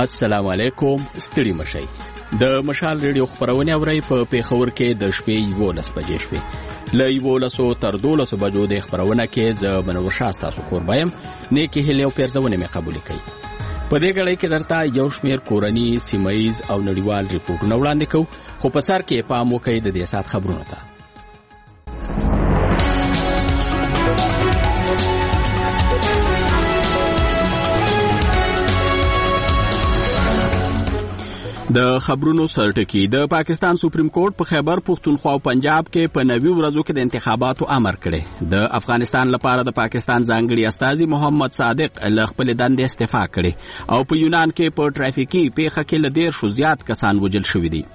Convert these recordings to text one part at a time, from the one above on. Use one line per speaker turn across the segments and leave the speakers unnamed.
السلام علیکم. ستړي مشئ. د مشال ریډیو خبرونه اورئ په پیښور کې د شپې 11 بجې شوې. له 11 تر 12 بجو د خبرونه کې ز منور شاسته تاسو قربایم نیکی هلیو پیرځونه مې قبول کړي. په دې غړې کې درته یو شمیر کورنی سیمایز او نړیوال ریپورتونه وړاندې کوو، خو په سر کې پام وکړئ د دې سات خبرونه ته. د خبرونو سرټکی. د پاکستان سپریم کورټ په خیبر پختونخوا او پنجاب کې په 90 ورځو کې د انتخاباتو امر کړی. د افغانستان لپاره د پاکستان ځانګړي استازي محمد صادق له خپل دندې استعفا کړي او په یونان کې په ټرافیکي پیښه کې له 10 زیات کسان وژل شوي دي.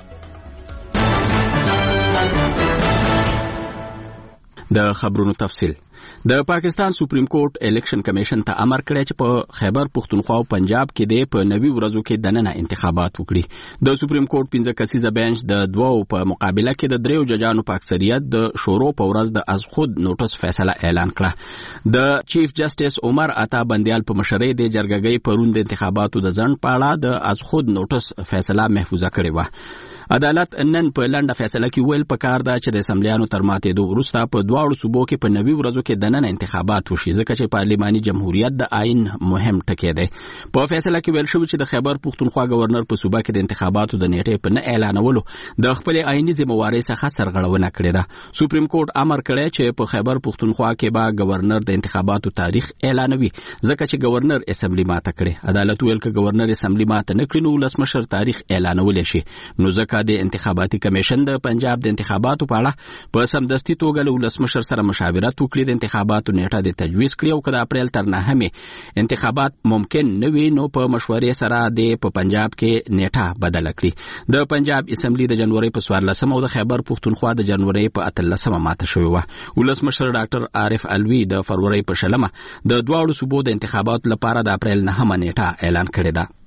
د خبرونو تفصیل. د پاکستان سپریم کورټ الیکشن کمیشن ته امر کړی چې په خیبر پختونخوا او پنجاب کې د په 90 ورځو کې دننه انتخابات وکړي. د سپریم کورټ 15 کسیزه بنچ د دوو په مقابله کې د دریو ججانو په اکثریت د شورو په ورځ د از خود نوټس فیصله اعلان کړه. د چیف جسټس عمر عطا بندیال په مشرۍ د جرګګۍ پرون د انتخاباتو د ځنډ په اړه د از خود نوټس فیصله محفوظه کړې وه. عدالت نن په لنډه فیصله کې ویل پکار ده چې د اسمبلیانو تر ماتېدو وروسته په دواړو صوبو کې په 90 ورځو کې دننه انتخابات وشي، ځکه چې پارلماني جمهوریت د آئین مهم ټکی دی. په فیصله کې ویل شوی چې د خیبر پختونخوا گورنر په صوبه کې د انتخاباتو د نیټې په نه اعلانولو د خپل آئینی ذمہوارۍ څخه سرغړونه کړې ده. سپریم کورټ امر کړی چې په خیبر پختونخوا کې به گورنر د انتخاباتو تاریخ اعلانوي، ځکه چې گورنر اسمبلی ماته کړي. عدالت ویل چې گورنر اسمبلی ماته نه کړي نو ولسمشر تاریخ اعلانول شي، نو ځکه د انتخاباتي کمیشن د پنجاب د انتخاباتو په اړه په سمدستي توګه له ولسمشر سره مشاورت وکړي، د انتخاباتو نیټه د تجویز کړي او د اپریل تر 9 انتخابات ممکن نه وي نو په مشورې سره د په پنجاب کې نیټه بدل کړي. د پنجاب اسمبلی د جنوري په 14 او د خیبر پختونخوا د جنوري په 13 ماته شوی و. ولسمشر ډاکټر عارف الوی د فروری په 16 د دواړو صوبو د انتخاباتو لپاره د اپریل 9 نیټه اعلان کړې ده.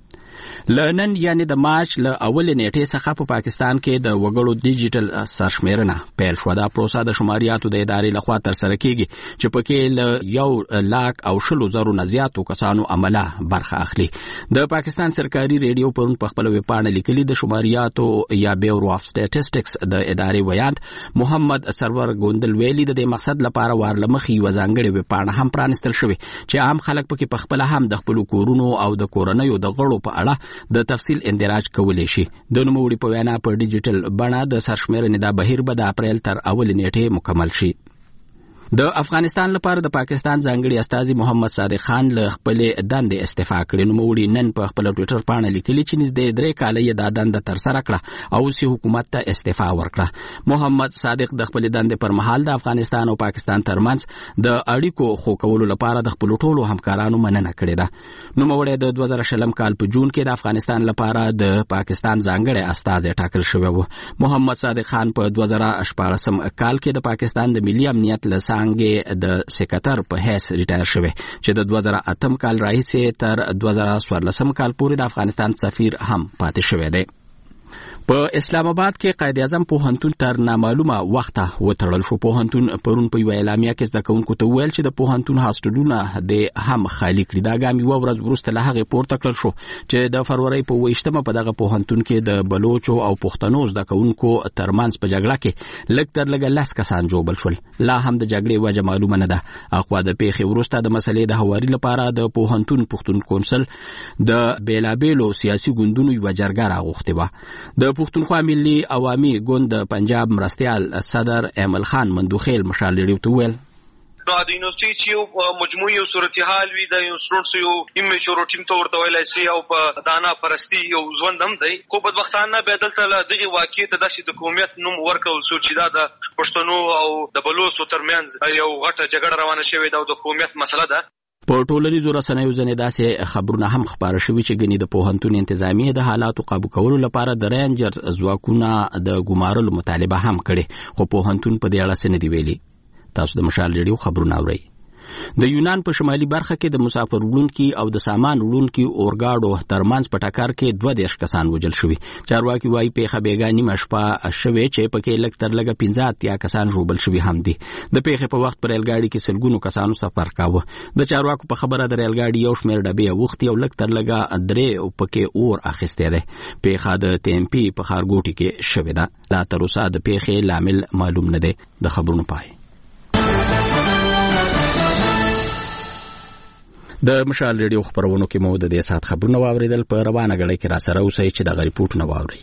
لنن یعنی د مارچ له اول نیټې څخه په پاکستان کې د وګړو ډیجیټل سرشمیرنه پیل شو. دا پروسه د شماریاتو د ادارې لخوا تر سره کیږي چې پکې له 1,00,000 نه زیاتو کسانو عمله برخه اخلي. د پاکستان سرکاري ریډیو پرون په خپل ویبپاڼه لیکلي د شماریاتو یا بیورو اف سټیټسټکس د ادارې ویاند محمد سرور ګوندل ویلي د مقصد لپاره وارلمخي وزانګړي ویبپاڼه هم پرانستل شوی چې عام خلک پکې په خپل هم د خپل کورونو او د کورنیو د غړو په اړه د تفصیل اندراج کولی شي. د نوموړي په وینا په ډیجیټل بڼه د سرشمیرنې د بهیر به د اپریل تر اول نیټې مکمل شي. د افغانستان لپاره د پاکستان ځانګړي استازي محمد صادق خان له خپل دندې استعفا کړې. نوموړي نن په خپل ټوئیټر باندې لیکلي چې نږدې 3 کاله یې د دنده تر سره کړه او سي حکومت ته استعفا ورکړه. محمد صادق د خپل دندې پر مهال د افغانستان او پاکستان ترمنځ د اړیکو خو کولو لپاره د خپل ټولو همکارانو مننه کړې ده. نوموړي د 2020 کال په جون کې د افغانستان لپاره د پاکستان ځانګړي استازي ټاکل شوی و. محمد صادق خان په 2014 کال کې د پاکستان د ملي امنیت له د سکرټر په حیث ریټایر شوی چې د 2008 کال راهیسې تر 2014 کال پورې د افغانستان سفیر هم پاتې شوی دی. په اسلام آباد کې قائد اعظم پوهنتون تر نامعلومه وخته وتړل شو. پوهنتون پرون په یو اعلامیه کې زده کوونکو ته ویل چې د پوهنتون هاسټلونه د هم خالی کړي. دا ګام یو ورځ وروسته له هغې پورته کړل شو چې د فروری په 28 په دغه پوهنتون کې د بلوچو او پښتنو زده کوونکو ترمنځ په جګړه کې لږ تر لږه 10 کسان ژوبل شول. لا هم د جګړې وجه معلومه نه ده. اخوا د پیښې وروسته د مسلې د هواري لپاره د پوهنتون پښتون کونسل د بیلابیلو سیاسي ګوندونو یو جرګه راغوښتې وه. د پښتونخوا ملي عوامي ګوند پنجاب مرستیال صدر احمد خان مندوخیل مشال ریډیو ته ویل
نو د یونیورسيټي چې یو مجموعي یو صورتحال وي د یو سټوډنټس یو ایمیچور ټیم ته ورته ویلای شي او په دانا پرستی یو ژوند هم دی. خو بدبختانه به دلته دغه واقعیت داسې د قومیت نوم ورکول شو چې دا د پښتنو او د بلوچو ترمنځ یو غټه جګړه روانه شوې ده او د قومیت مسله ده.
په ټولنیزو رسنیو ځنې داسې خبرونه هم خپاره شوي چې ګنې د پوهنتون انتظامیه د حالاتو قابو کولو لپاره د رینجرز ځواکونه د ګمارلو مطالبه هم کړې، خو پوهنتون په دې اړه څه نه دي ویلي. تاسو د مشال ریډیو خبرونه اورئ. د یونان په شمالي برخه کې د مسافر وړونکي او د سامان وړونکي اورګاډو ترمنځ په ټکر کې 22 کسان وژل شوي. چارواکي وايي پیښه بیګا نیمه شپه شوې چې پکې لږ تر لږه 15 کسان ژوبل شوي هم دي. د پیښې په وخت پر ریلګاډي کې سلګونو کسانو سفر کاوه. د چارواکو په خبره د ریلګاډي یو شمېر ډبې وختي او لږ تر لږه 3 پکې اور اخیسته ده. پیښه د TMP په ښارګوټي کې شوې ده. لا تر اوسه د پیښې لامل معلوم نه دی. د خبرونو پای. د مشال ریډیو خبرونو کې مو د دې سات خبرونه واوریدل. په روانه غړي کې را سره اوسئ چې د ریپورت نه واوري.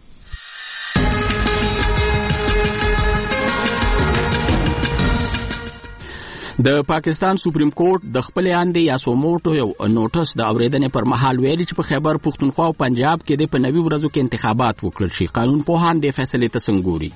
د پاکستان سپریم کورټ د خپل اندې یاسوموټو یو نوټس د اوریدنې پر مهال ویلي چې په خیبر پښتونخوا او پنجاب کې د په نوي ورځو کې انتخابات وکړل شي. قانون پوهان د فیصلې ته څنګه ګوري؟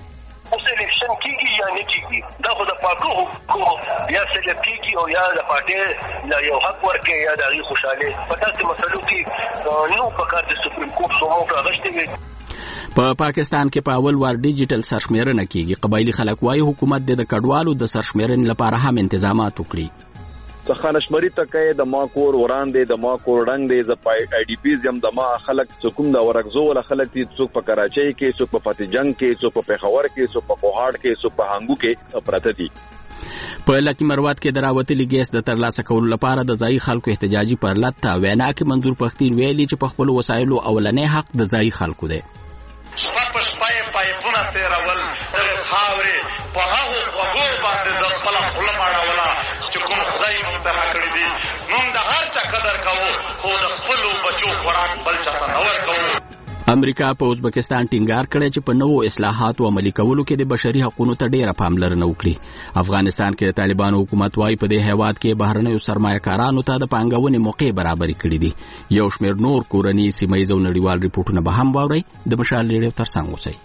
دا خو د پاکو یا سلیکيږي او یا د پارټي یو حق ورکړي یا د خوشاله په تاسو مسلو کې نو په کار د سپریم کورټ سموټ راغشتي وي.
په پاکستان کې په اول وار ډیجیټل سرشمیرنه کیږي. قبایلی خلک وايي حکومت د کډوالو د سرشمیرنې لپاره هم تنظیمات وکړي.
خانشمري تکای د ما کور وړاندې د ما کور ډنګ دی ز پای ډي پی زم د ما خلک څوک د ورغزو ول خلک چې څوک په کراچۍ کې څوک په فتح جنگ کې څوک په پېښور کې څوک په کوهاټ کې څوک په هانګو کې پراته دي.
په لکی مروت کې دراوتلي ګیس د ترلاسه کولو لپاره د ځای خلکو احتجاجي پرلط ته وینا کې منظور پښتين ویلي چې په خپل وسایلو اولنې حق د ځای خلکو دی.
په شپای پایپونه تیرول د خاورې په هغه وګو باندې د خپل خپل ماړه چې کوم خدای مونږ کړی دي موږ د هر چا قدر کوو خو د خپل بچو خوراک بل چا ته نه ورکوو.
امریکا په ازبکستان ټینګار کړی چې په نوو اصلاحاتو عملي کولو کې د بشري حقوقو ته ډېره پاملرنه وکړي. افغانستان کې د طالبانو حکومت وايي په دې هیواد کې بهرنیو سرمایه‌کارانو ته د پانګونې موقع برابرې کړې دي. یو شمېر نور کورني سیمه ییز او نړیوال ریپورتونه به هم واورئ. د مشال ریډیو ترڅنګ اوسئ.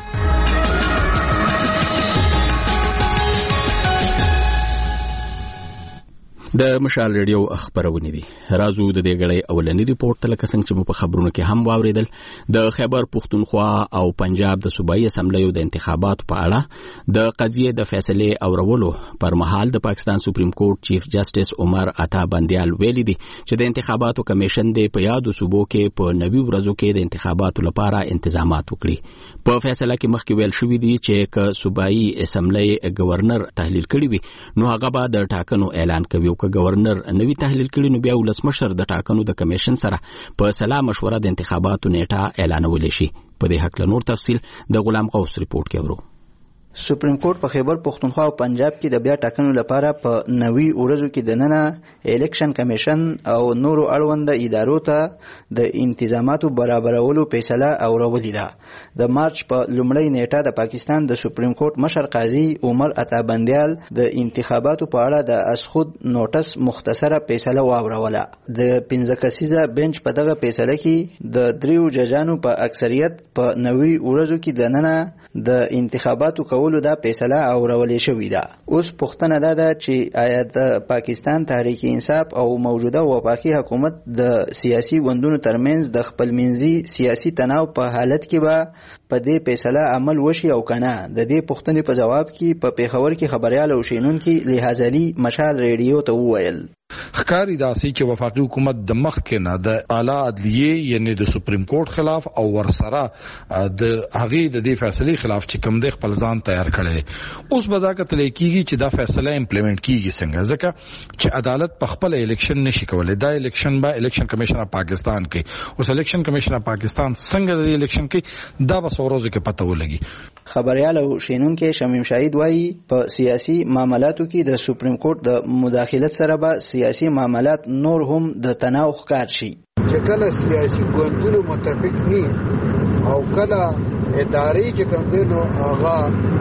د مشال ریډیو خبرونه دي. راځو د دې غړې اولنی ریپورت لکه څنګه چې په خبرونو کې هم واوریدل. د خیبر پښتونخوا او پنجاب د صوبایي اسمبلیو د انتخاباتو په اړه د قضیې د فیصلې اورولو پر مهال د پاکستان سپریم کورټ چیف جسټس عمر عطا بندیال ویلي دي چې د انتخاباتو کمیشن د په یادو صوبو کې په نوي ورځو کې د انتخاباتو لپاره تنظیمات وکړي. په فیصله کې مخکې ویل شوی دی چې ک صوبایي اسمبلی گورنر تحلیل کړي وي نو هغه به د ټاکنو اعلان کوي. که گورنر نوی تحلیل کړي نو بیا ولسمشر د ټاکنو د کمیشن سره په سلا مشوره د انتخاباتو نیټه اعلانول شي. په دې حق له نور تفصیل د غلام غوث ریپورت کې ورو.
سپریم کورټ په خیبر پښتونخوا او پنجاب کې د بیا ټاکنو لپاره په نوي ورځو کې د ننه الیکشن کمیشن او نورو اړوند ادارو ته د انتظاماتو برابرولو فیصله اورولې ده. د مارچ په لومړۍ نیټه د پاکستان د سپریم کورټ مشر قاضي عمر عطا بندیال د انتخاباتو په اړه د اسخود نوټس مختصره فیصله واوروله. د 15 کسیزه بنچ په دغه فیصله کې د 3 ججانو په اکثریت په نوي ورځو کې د ننه د انتخاباتو کولو دا فیصله اورولې شوې ده. اوس پوښتنه ده چې آیا د پاکستان تحریک انصاف او موجوده وفاقي حکومت د سیاسي ګوندونو ترمنځ د خپلمنځي سیاسي تناو په حالت کې به په دې فیصله عمل وشي او کنه؟ د دې پوښتنې په جواب کې په پیښور کې خبريال او شینونکي لحاظ علي مشال ریډیو ته وویل
ښکاری داسي چې وفاقي حکومت د مخ کې نه د اعلی عدلیه یعنی د سپریم کورټ خلاف او ورسره د هغه د دې فیصلې خلاف چې کوم د خپل ځان تیار کړي. اوس به دا کتل کېږي چې دا فیصله امپلیمنٹ کیږي څنګه، ځکه چې عدالت په خپل الیکشن نشي کولای. دا الیکشن به الیکشن کمیشن پاکستان کې اوس الیکشن کمیشن پاکستان څنګه د الیکشن کې دا به څوروزه کې پته ولګي.
خبريال او شینونکي شمیم شاهد وایي په سیاسي معاملاتو کې د سپریم کورټ د مداخلت سره به سیاسي معاملات نور هم د تناو ښکار شي.
چې کله سیاسي ګوندونو متفق نه او کله اداري چې کوم دي نو هغه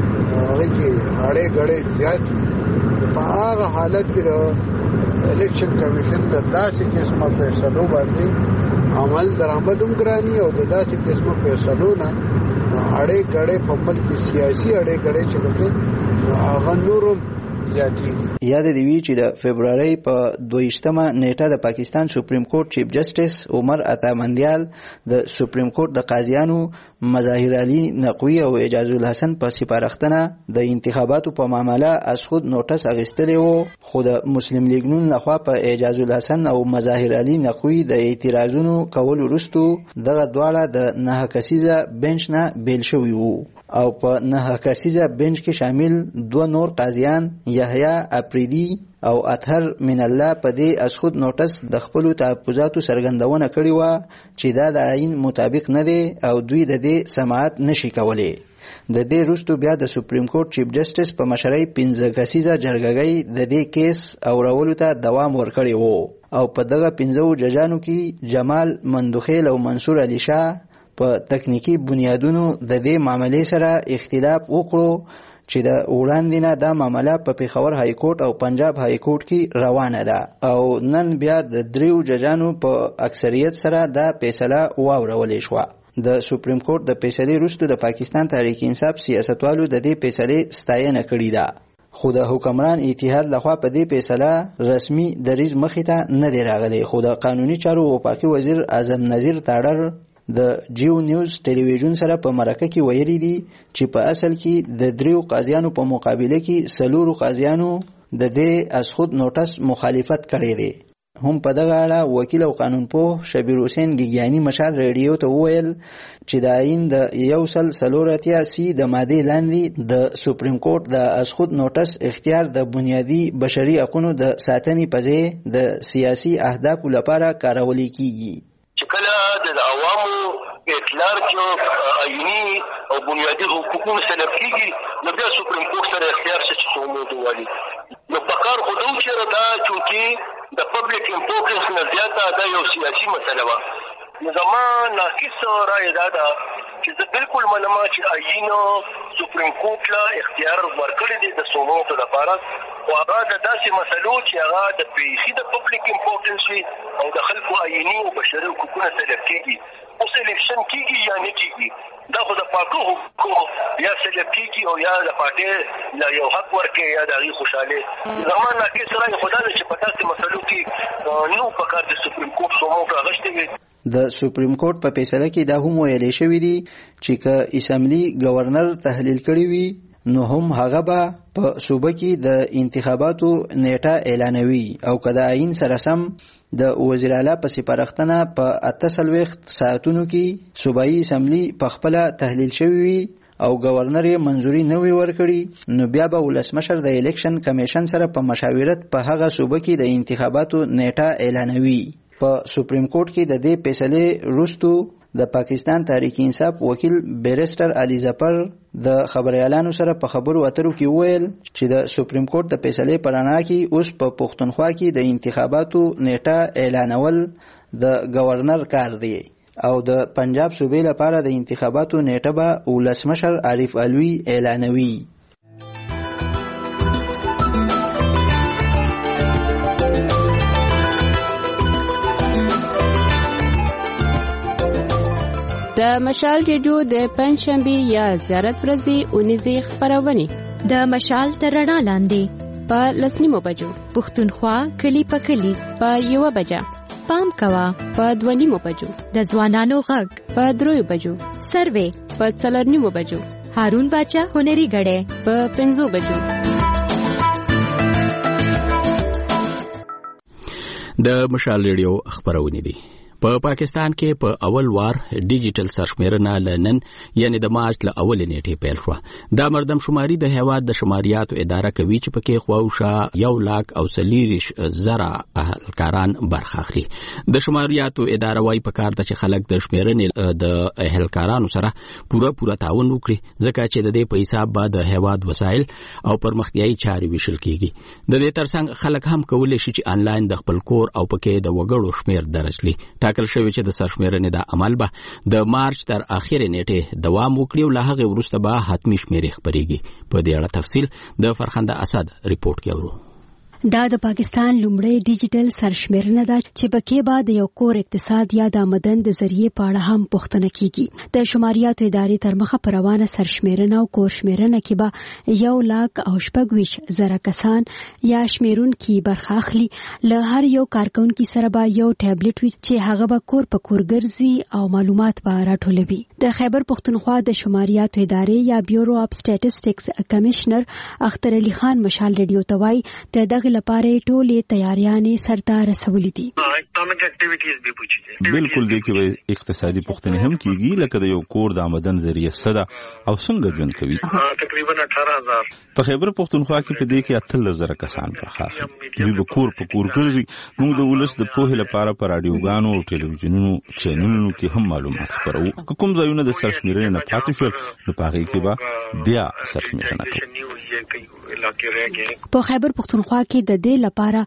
کې اړې غړې زیات په هغه حالت کې الیکشن کمیشن د داسې قسمه فیصلو باندې عمل درآمد هم ګراني او د داسې قسمه فیصلو نه اړې غړې په ملک سیاسي اړې غړې چې کوم دي هغه نورم زیاتېږي.
یاد دی وی چې د فبرवरी په 22مه نیټه د پاکستان سپریم کورټ چیف جسټس عمر عطا مندیال د سپریم کورټ د قاضیانو مظاهر علي نقوی او اعجاز الحسن په سپارښتنه د انتخاباتو په معاملې از خود نوټس اخیستلی و، خو د مسلم لیگ نون لخوا په اعجاز الحسن او مظاهر علي نقوی د اعتراضونو کولو وروسته دغه دواړه د 9 کسیزه بنچ نه بیل شوي وو او په 9 کسیزه بنچ کې شامل 2 نور قاضیان یحیی افریدی او اطهر من الله په دې از خود نوټس د خپل تحفظاتو څرګندونه کړې و چې دا د آئین مطابق نه دی او دوی د دې سماعت نشي کولی. د دې وروسته بیا د سپریم کورټ چیف جسټس په مشرۍ 15 کسیزه جرګګۍ د دې کیس اورولو ته دوام ورکړی وو او په دغه 15 ججانو کې جمال مندوخیل او منصور علي شاه په تکنیکی بنیادونو د دې معاملې سره اختلاف وکړو چې د وړاندې نه دا معامله په پیښور های کورټ او پنجاب های کورټ کې روانه ده او نن بیا د 3 ججانو په اکثریت سره دا فیصله واورولې شوه. د سپریم کورټ د فیصلې وروسته د پاکستان تحریک انصاف سیاستوالو د دې فیصلې ستاینه کړې ده، خو د حکمران اتحاد لخوا په دې فیصله رسمي دریځ مخې ته نه دی راغلی. خو د قانوني چارو وفاقي وزیر اعظم نذیر تاړر د جیو نیوز ټلویزیون سره په مرکه کې ویلي دي چې په اصل کې د 3 قاضیانو په مقابله کې 4 قاضیانو د دې از خود نوټس مخالفت کړی دی. هم په دغه اړه وکیل او قانونپوه شبیر حسین ګیګیانی مشال ریډیو ته وویل چې د آئین د 144 سی د ماده لاندې د سپریم کورټ د از خود نوټس اختیار د بنیادی بشري حقوقو د ساتنې په ځای د سیاسي اهدافو لپاره کارول کیږي.
چې کله د عوامو اطلاع کې آئینی او بنیادی حقوقونه سلب کیږي نو بیا سپریم کورټ سره اختیار شي چې موضوع والی نو پکار خو دوی چې دا چې د پبلک امپورټنس نه زیاته دا یو سیاسي مسله وه. نو زما ناقص رائے دا ده چې زه بالکل منم چې آئین سپریم کورټ له اختیار ورکړی دی د سموټو لپاره او هغه د داسې مسلو چې هغه د پیسې د پبلک امپورټنس وي او د خلکو آئینی او بشري حقوقونه سلب کیږي. اوس الیکشن کیږي یا نه کیږي دا خو د پاکو حقوقو یا سلب کیږي او یا د پارټۍ له یو حق ورکړي یا د هغې خوشحالۍ. زما ناقص رائے خو دا ده چې په داسې مسلو کې نو پکار د سپریم کورټ سموټ راغشتی وي.
د سپریم کورټ په فیصله کې دا هم ویلې شوی دی چې که اسمبلی گورنر تحلیل کړی وي نو هم هغه به په صوبه کې د انتخاباتو نیټه اعلانوي او که د آئین سره سم د وزیر اعلی په سپارښتنه په 48 ساعتونو کې صوبایي اسمبلی په خپل تحلیل شوی وي او گورنر یې منظوري نه وي ورکړي نو بیا به ولسمشر د الیکشن کمیشن سره په مشاورت په هغه صوبه کې د انتخاباتو نیټه اعلانوي. په سپریم کورټ کې د دې فیصلې وروسته د پاکستان تحریک انصاف وکیل بیرسټر علي ظفر د خبريالانو سره په خبرو اترو کې وویل چې د سپریم کورټ د فیصلې په رڼا کې اوس په پښتونخوا کې د انتخاباتو نیټه اعلانول د گورنر کار دی او د پنجاب صوبې لپاره د انتخاباتو نیټه به ولسمشر عارف علوي اعلانوي.
د مشال ریډیو د پنځشنبه یا زیارت ورځې اونیزه خبرونه
د مشال تر رڼا لاندې
په لسنیمو بجو
پښتونخوا کلی په کلی
په 1 بجه
پام کوا
په 2 بجو
د ځوانانو غږ
په 3 بجو
سروې
په 4 بجو
هارون باچا هنري غړې
په 5 بجو.
د مشال ریډیو خبرونه دي. په پاکستان کې په اول وار ډیجیټل سرشمیرنه لنن یعنی د مارچ له اول نیټې پیل شو. دا مردم شماري د هیواد د شماریاتو اداره کوي چې پکې خواوشه 1,40,000 اهلکاران برخه اخلي. د شماریاتو اداره وايي په کار د چې خلک د شمیرنې د اهلکارانو سره پوره تعاون وکړي ځکه چې د دې په حساب به د هیواد وسایل او پرمختیایي چارې ویشل کیږي. د دې ترڅنګ خلک هم کولی شي چې انلاین د خپل کور او پکې د وګړو شمیر درج کړي. ټاکل شوی چې د سرشمیرنې د عمل به د مارچ تر اخره نیټه دوام وکړي او له هغه وروسته به حتمی شمیرې خبرېږي. په دې اړه تفصیل د فرخنده اسد ریپورت کې اورو.
دا د پاکستان لومړی ډیجیټل سرشمیرنه ده چې پکې به د یو کور اقتصاد یا د آمدن د ذریعې په اړه هم پوښتنه کیږي. د شماریاتو ادارې تر مخه په روانه سرشمیرنه او کور شمیرنه کې به 1,26,000 کسان یا شمیرونکي برخه اخلي. له هر یو کارکونکي سره به یو ټابلیټ وي چې هغه به کور په کور ګرځي او معلومات به راټولوي. د خیبر پښتونخوا د شماریاتو ادارې یا بیورو اف سټیټسټکس کمشنر اختر علي خان مشال ریډیو ته وایي د دغه لپاره ټولې تیاریانې سرته رسولې دي.
بالکل دې کې اقتصادي پوښتنې هم کیږي لکه د یو کور د آمدن ذریعہ صدا او څنګه ژوند کوي.
تقریبا 18,000
په خیبر پښتونخوا کې په دې کې 18,000 کسان برخه اخلي. دوی به کور په کور ګرځي. موږ د ولس د پوهې لپاره په رادیوګانو او ټلویزیونونو چینلونو کې هم معلومات خپروو. کوم ځایونه د سرشمیرنې نه پاتې شول نو په هغې کې به بیا سرشمیرنه کوو.
په خیبر پښتونخوا کې د دې لپاره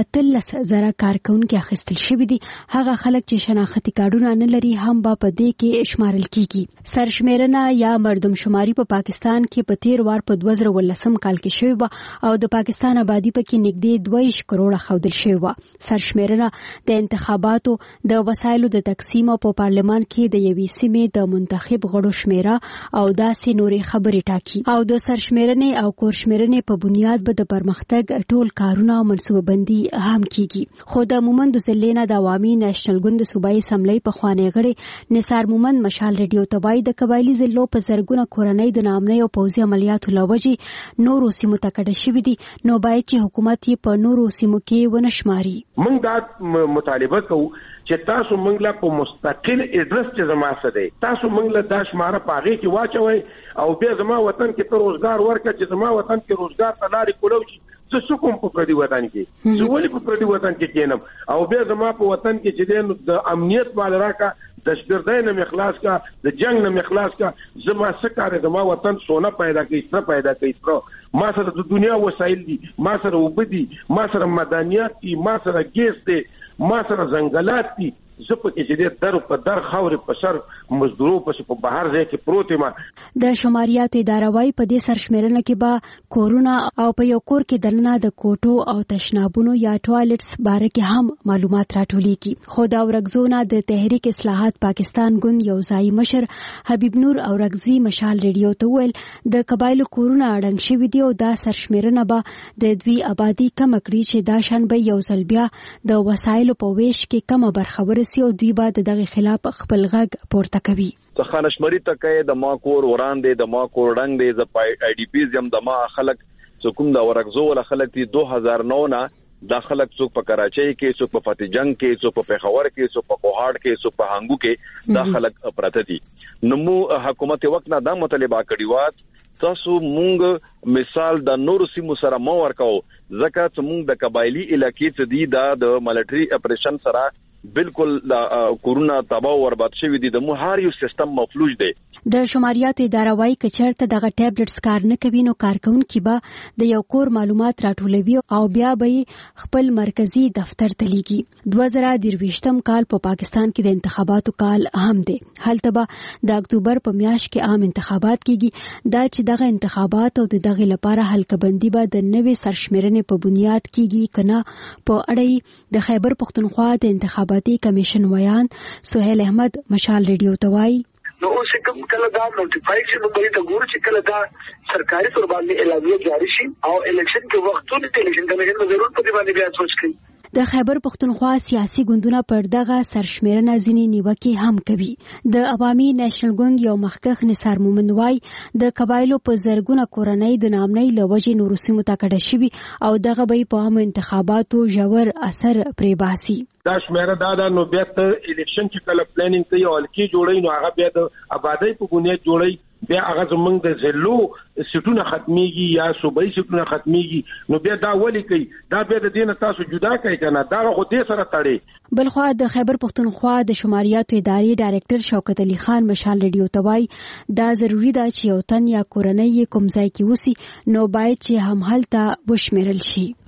18,000 کارکونکي اخیستل شوي دي. هغه خلک چې شناختی کارډونه نه لري هم به په دې کې شمارل کیږي. سرشمیرنه یا مردم شماري په پاکستان کې په تیر وار په 2019 کال کې شوی و او د پاکستان آبادی پکې نږدې 2 کروڑه ښودل شوی و. سرشمیرنه د انتخاباتو د وسایلو د تقسیم او په پارلمان کې د یوې سیمې د منتخب غړو شمیره او داسې نورې خبرې ټاکي. او د سرشمیرنې او کورشمیرنې په بنیاد به د پرمختګ ټول کارونه او منصوبه بندي هم کیږي. خو د مومند ضلع د عوامي نېشنل ګوند د صوبایي اسمبلی په خوانی غړي نثار مومند مشال ریډیو ته وایي د قبایلی ضلعو په زرګونه کورنۍ د نامنۍ او پوځي عملیاتو له وجې نورو سیمو ته کډه شوي دي. نو باید چې حکومت یې په نورو سیمو کې ونه شماري.
موږ دا مطالبه کوو چې تاسو موږ له په مستقل ادرس چې زما څه دی تاسو موږ له دا شماره په هغې کې واچوئ او بیا زما وطن کې ته روزګار ورکړه چې زما وطن کې روزګار ته لارې کولو شي. زه څه کوم په پردي وطن کې؟ زه ولې په پردي وطن کې کېنم؟ او بیا زما په وطن کې چې دی نو د امنیت مال راکړه، د شپردۍ نه مې خلاص کا، د جنگ نه مې خلاص کا. زما څه کار زما وطن سونه پیدا کوي، سره پیدا کوي. ما سره د دنیا وسایل دي، ما سره اوبه دي، ما سره معدنیات دي، ما سره ګیس دي، ما سره ځنګلات دي. زه پکې چې دې در په در خاورې په سر مزدورو پسې په بهر ځای کې پروت یم.
د شماریاتو اداره وايي په دې سرشمیرنه کې به کورونه او په یو کور کې دننه د کوټو او تشنابونو یا ټوایلټس باره کې هم معلومات راټولیږي. خو د اورګزونه د تحریک اصلاحات پاکستان ګوند یو ځای مشر حبیب نور اورګزي مشال ریډیو ته ویل د قبایلو کورونه اړنګ شوي دي او دا سرشمیرنه به د دوی آبادی کم کړي چې دا شان به یو ځل بیا د وسایلو په ویش کې کم برخه او دوی به دغه خلاف خپل غږ پورته کوي.
ته خانشمري تکې د ما کور وړاندې د ما کور ډنګ دی ز آی ډی پیز یم د ما خلک څوک د ورغزو ول خلک دی 2009 نه د خلک څوک په کراچۍ کې، څوک په فتح جنگ کې، څوک په پېښور کې، څوک په کوهاټ کې، څوک په هانګو کې د خلک پراته دي. نو مو حکومت وخت نه دا مطالبه کړی و تاسو مونږ مثال د نور سیمو سره مو ورکاو ځکه چې مونږ د قبایلی علاقې څخه دی د ملټری اپریشن سره بالکل کورونا تباہ او برباد شوی دي. د مو هر یو سیستم مفلوج دی.
د شماریاتو اداره وايي چې چېرته دغه ټابلیټس کار نه کوي نو کارکونکي به د یو کور معلومات راټولوي او بیا به خپل مرکزی دفتر ته لیږي. 2023 کال په پاکستان کې د انتخاباتو کال هم دی. هلته به د اکتوبر په میاشت کې عام انتخابات کیږي. دا چې دغه انتخابات او دغه لپاره حلقه بندي به د نوې سرشمیرنې په بنیاد کیږي کنه په اړه د خیبر پښتونخوا د انتخاباتي کمیشن ویان سہیل احمد مشال ریډیو ته وایي
نو اوس کوم کله دا نوټیفای شي نو بلې ته ګور چې کله دا سرکاري تور باندې اعلامیه جاری شي او الیکشن کې وختونه ته الیکشن کمیشن به ضرور په دې باندې بیا سوچ کوي.
د خیبر پښتونخوا سیاسي ګوندونه پر دغه سرشمیرنه ځینې نیوکې هم کوي. د عوامي نېشنل ګوند یو مخکښ نثار مومند وایي د قبایلو په زرګونه کورنۍ د نامنۍ له وجې نورو سیمو ته کډه شوي او دغه به په عامو انتخاباتو ژور اثر پرې باسي.
دا شمیره دا نو بیا ته الیکشن چې کله پلانینګ کوي او الکی جوړي نو هغه بیا د آبادی په بنیاد جوړي بیا هغه زمونږ د زلو سټونه ختميږي یا صوبایي سټونه ختميږي نو بیا دا ولي کوي دا بیا د دینه تاسو جدا کوي کنه دا خو دې سره تړي.
بلخوا د خیبر پښتونخوا د شماریاتو ادارې ډایرکټر شوکت علي خان مشال ریډیو ته وایي دا ضروری ده چې یو تن یا کورنۍ کوم ځای کې وسی نو باید چې هم هلته وشمیرل شي.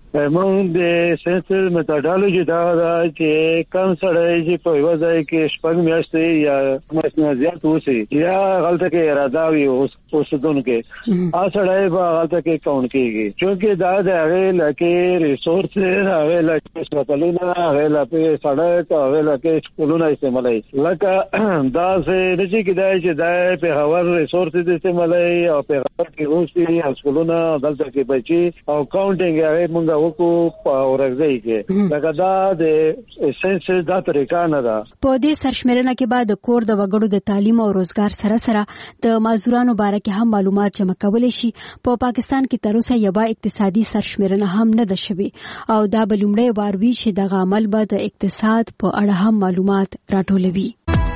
موږ د سنسر میتھډالوجي دا چې کم سړی چې په یو ځای کې شپږ میاشتې یا مثلا زیات اوسي یا غلطه کې اراده وي اوسدونکو سړی به غلطه کې کاونټ کیږي چې دا د هغه لکه ریسورس هغه لکه سپلونه هغه لکه سړک هغه لکه سکولونه استعمالي لکه دا څه د چې کدای چې دا په هوار ریسورس د استعمالي او په هغه کې اوسي سکولونه غلطه کې بچي او کاونټینګ هغه موږ په اورګځي کې لکه دا د سنس دا طریقه نه ده.
په دې سرشمېرنه کې بعد کور د وګړو د تعلیم او روزګار سره سره د معذورانو باره کې هم معلومات جمع کولای شي. په پاکستان کې تر اوسه یوه اقتصادي سرشمېرنه هم نه ده شوې او دا به لومړی وار وي چې دغه عمل به د اقتصاد په اړه هم معلومات راټولوي.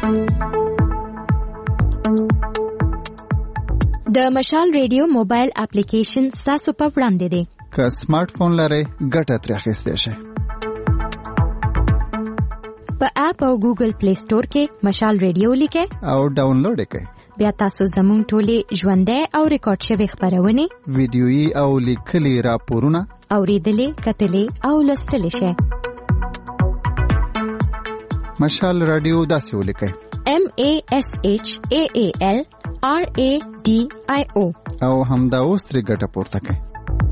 د مشال ریډیو موبایل اپلیکیشن ستاسو په وړاندې دی.
که سمارټ فون لرئ ګټه ترې اخیستی شئ.
په اپ او ګوګل پلی سٹور کې مشال ریډیو لیکئ
او ډاونلوډ یې کړئ.
بیا تاسو زموږ ټولې ژوندۍ او ریکارډ شوې خپرونې
ویډیويي او لیکلي راپورونه
اورېدلې کتلې او لوستلی شئ.
مشال رادیو داسې ولیکئ
MASHAAL RADIO
او همدا اوس ترې ګټه پورته کړئ.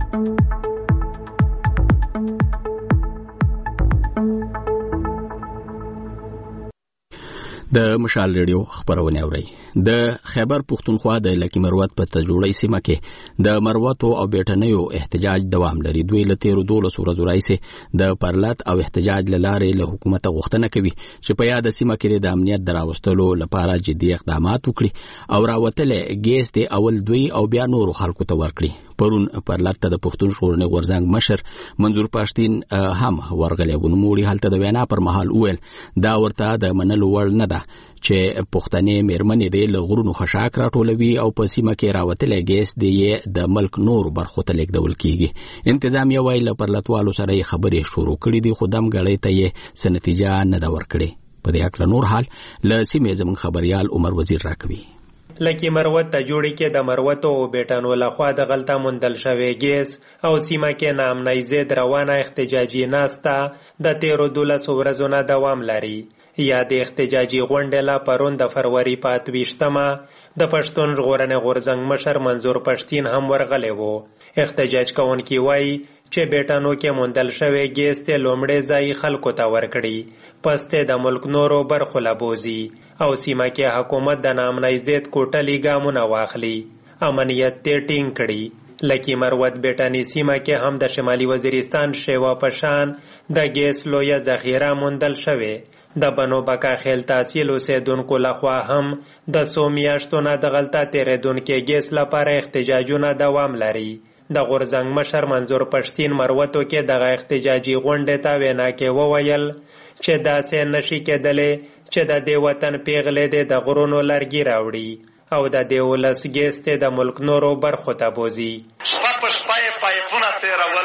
د مشال ریډیو خبرونه اوري. د خیبر پختونخوا د لکی مروت په تجوړی سیمه کې د مروتو او بیٹنیو احتجاج دوام لري. دوی له 13 ورځو راځي د پرلط او احتجاج لاره له حکومت غوښتنه کوي چې په یاد سیمه کې د امنیت دراوستلو لپاره جدي اقدامات وکړي او راوتلې ګیس د اول دوی او بیا نور خلکو ته ورکړي. پرون پرلط ته د پښتون ژغورنې غورځنګ مشر منظور پښتين هم ورغلی ونموړي. هلته د وینا پر مهال وویل دا ورته د منلو وړ نه ده چې پښتنې میرمنې د لغورونو خشاک راټولوي او په سیمه کې راوتلې ګیس د ملک نور برخو ته لیږدول کیږي. انتظامیه ویل پرلطوالو سره خبرې شروع کړې دي خو دم غړې ته یې سنتیجه نه ده ورکړې. په دې اړه نور حال له سیمې زموږ خبريال عمر وزیر راکوي.
لکی مروت ته جوړی کې د مروتو او بیٹانو لخوا د غلطه مندل شوی ګیس او سیمه کې نامنۍ زید روانه احتجاجي ناستا د 13 ورځو نه دوام لري. یا د احتجاجي غونډه لا پرون د فروری په 28مه د پښتون ژغورنې غورځنګ مشر منظور پښتين هم ورغلی وو. احتجاج کوونکي وایي چې بیٹانو کې مندل شوی ګیس ته لومړی ځای خلکو ته ورکړي پس ته د ملک نورو برخو لبوزي او سیمه کې حکومت د نامنۍ زید کوټلي ګامونه واخلي. امنیت ته ټینګ کړي. لکی مروت بیٹانی سیمه کې هم د شمالي وزیرستان شیوا پشان د ګیس لویه ذخیره مندل شوی. د بنو بکا خیل تحصیل اوسیدونکو لخوا هم د 100 میاشتو نه د غلطه تیریدونکو ګیس لپاره احتجاجونه دوام لري. د غورځنګ مشر منظور پښتين مروتو کې د احتجاجي غونډې ته وینا کې وویل چې داسې نشي کېدلې چې د دې وطن پیغلې د غرونو لرګي راوړي او د دې ولس ګیس ته د ملک نورو برخو ته بوزي.
شپه پایپونه تیرول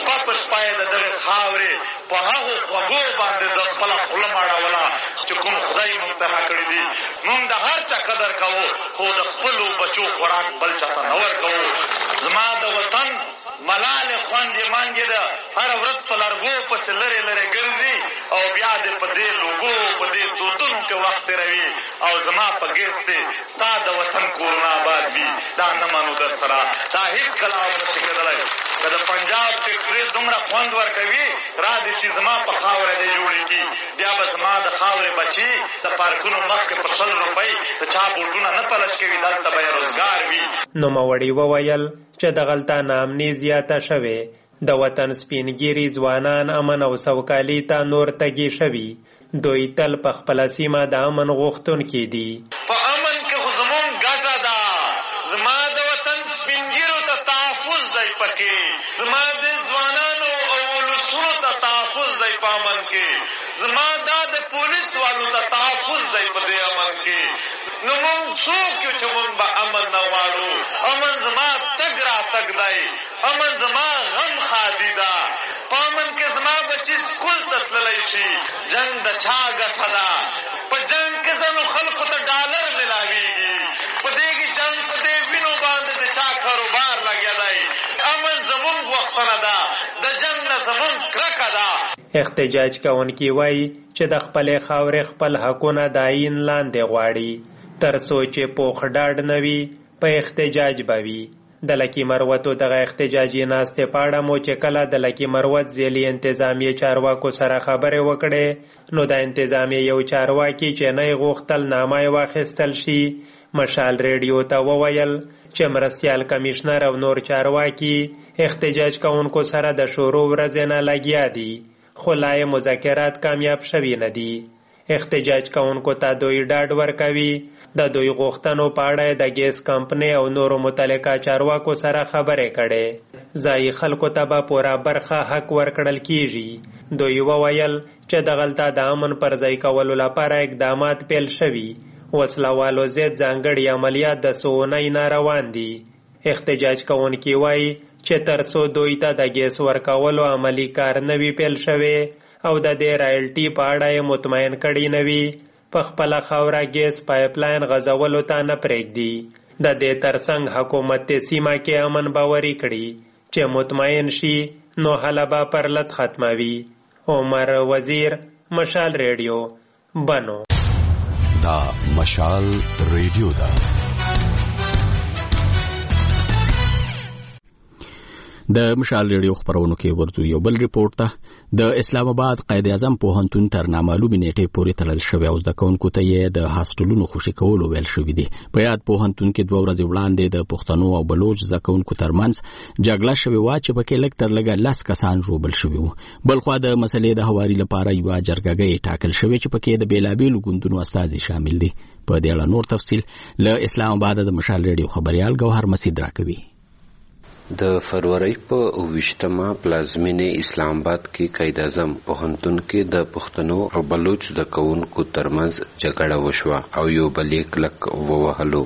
شپه د دغه خاورې په هغو خوږو باندې د خپل خوله ماړوله چې کوم خدای موږ ته کړی دي. موږ د هر چا قدر کوو خو د خپلو بچو خوراک بل چا ته نه ورکوو. زما د وطن ملالې خوندې مانګې ده هره ورځ په لرګو پسې لرې لرې ګرځي او بیا دې په دې لوګو په دې دودونو کې وخت تېروي او زما په ګیس دی ستا د وطن کورونه آباد وي. دا نه منو در سره دا هېڅکله هم نشي کېدلی. که د پنجاب فکټري دومره خوند ورکوي را دې چې زما په خاوره دې جوړې کړي بیا به زما د خاورې بچي د پارکونو مخکې په 100 روپۍ د چا بوټونه نه پلش کوي دلته به یې روزګار وي.
نوموړي وویل چې د غلطه ناامني زیاته شوې. د وطن سپینګیري ځوانان امن او سوکالي ته نور تږي شوي. دوی تل په خپله سیمه د امن غوښتونکي دي.
په امن کې خو زمونږ ګټه ده. زما د وطن سپینګیرو ته تحفظ دی پکې. زما د ځوانانو او ولسونو ته تحفظ دی په امن کې. زما دا د پولیس والو ته تحفظ دی په دې امن کې. نو مونږ څوک یو چې مونږ به امن نه غواړو. امن زما تګ راتګ دی. امن زما غم خادي ده. په امن کې زما بچي سکول ته تللی شي. جنګ د چا ګټه ده؟ په جنګ کې ځینو خلکو ته ډالر ملاویږي. په دې کې جنګ په دې وینو باندې د چا کاروبار لګیا دی. امن زمونږ وختونه ده. د جنګ زمون کرکه ده.
احتجاج کوونکي وایي چې د خپلې خاورې خپل حقونه د عین لاندې غواړي تر څو چې پوخ ډاډ نه وي په احتجاج به وي. د لکي مروتو دغه احتجاجي ناستې په اړه مو چې کله د لکي مروت ځیلي انتظامیې چارواکو سره خبرې وکړې نو د انتظامیې یو چارواکي چې نه یې غوښتل نامه یې واخیستل شي مشال ریډیو ته وویل چې مرستیال کمیشنر او نور چارواکي احتجاج کوونکو سره د شروع ورځې نه لګیا دي خو لا یې مذاکرات کامیاب شوي نه دي. احتجاج کوونکو ته دوی ډاډ ورکوي د دوی غوښتنو په اړه د ګیس کمپنۍ او نورو متعلقه چارواکو سره خبرې کړې. ځایي خلکو ته به پوره برخه حق ورکړل کیږي. دوی وویل چې دغلته د امن پر ځای کولو لپاره اقدامات پیل شوي. وسلوالو ضد ځانګړي عملیات د څو اونۍ نه روان دي. احتجاج کوونکي وایي چې تر څو دوی ته د ګیس ورکولو عملی کار نه وي پیل شوی او د دې رایلټي په اړه یې مطمئن کړي نه وي په خپله خاوره ګیس پایپلاین غځولو ته نه پرېږدي. د دې ترڅنګ حکومت دې سیمه کې امن باوري کړي چې مطمئن شي نو هله به پرلت ختموي. عمر وزیر، مشال ریډیو، بنو.
دا مشال ریډیو ده.
د مشال ریډیو خبرونو کې ورځو یو بل ریپورت ته د اسلام آباد قائد اعظم پوهنتون تر نامعلومې نیټې پورې تړل شوی او زده کوونکو ته یې د هاسټلونو خوشي کولو ویل شوي دي. په یاد پوهنتون کې 2 ورځې وړاندې د پښتنو او بلوچ زده کوونکو ترمنځ جګړه شوې وه چې پکې لږ تر لږه 10 کسان ژوبل شوي وو. بلخوا د مسلې د هواري لپاره یوه جرګه ټاکل شوې چې پکې د بیلابیلو ګوندونو استازي شامل دي. په دې اړه نور تفصیل له اسلام آباد د مشال ریډیو خبريال ګوهر مسعود راکوي.
د فروری په 28مه پلازمینې اسلام آباد کې قائد اعظم پوهنتون کې د پښتنو او بلوچ زده کوونکو ترمنځ جګړه وشوه او یو بل یې کلک ووهلو.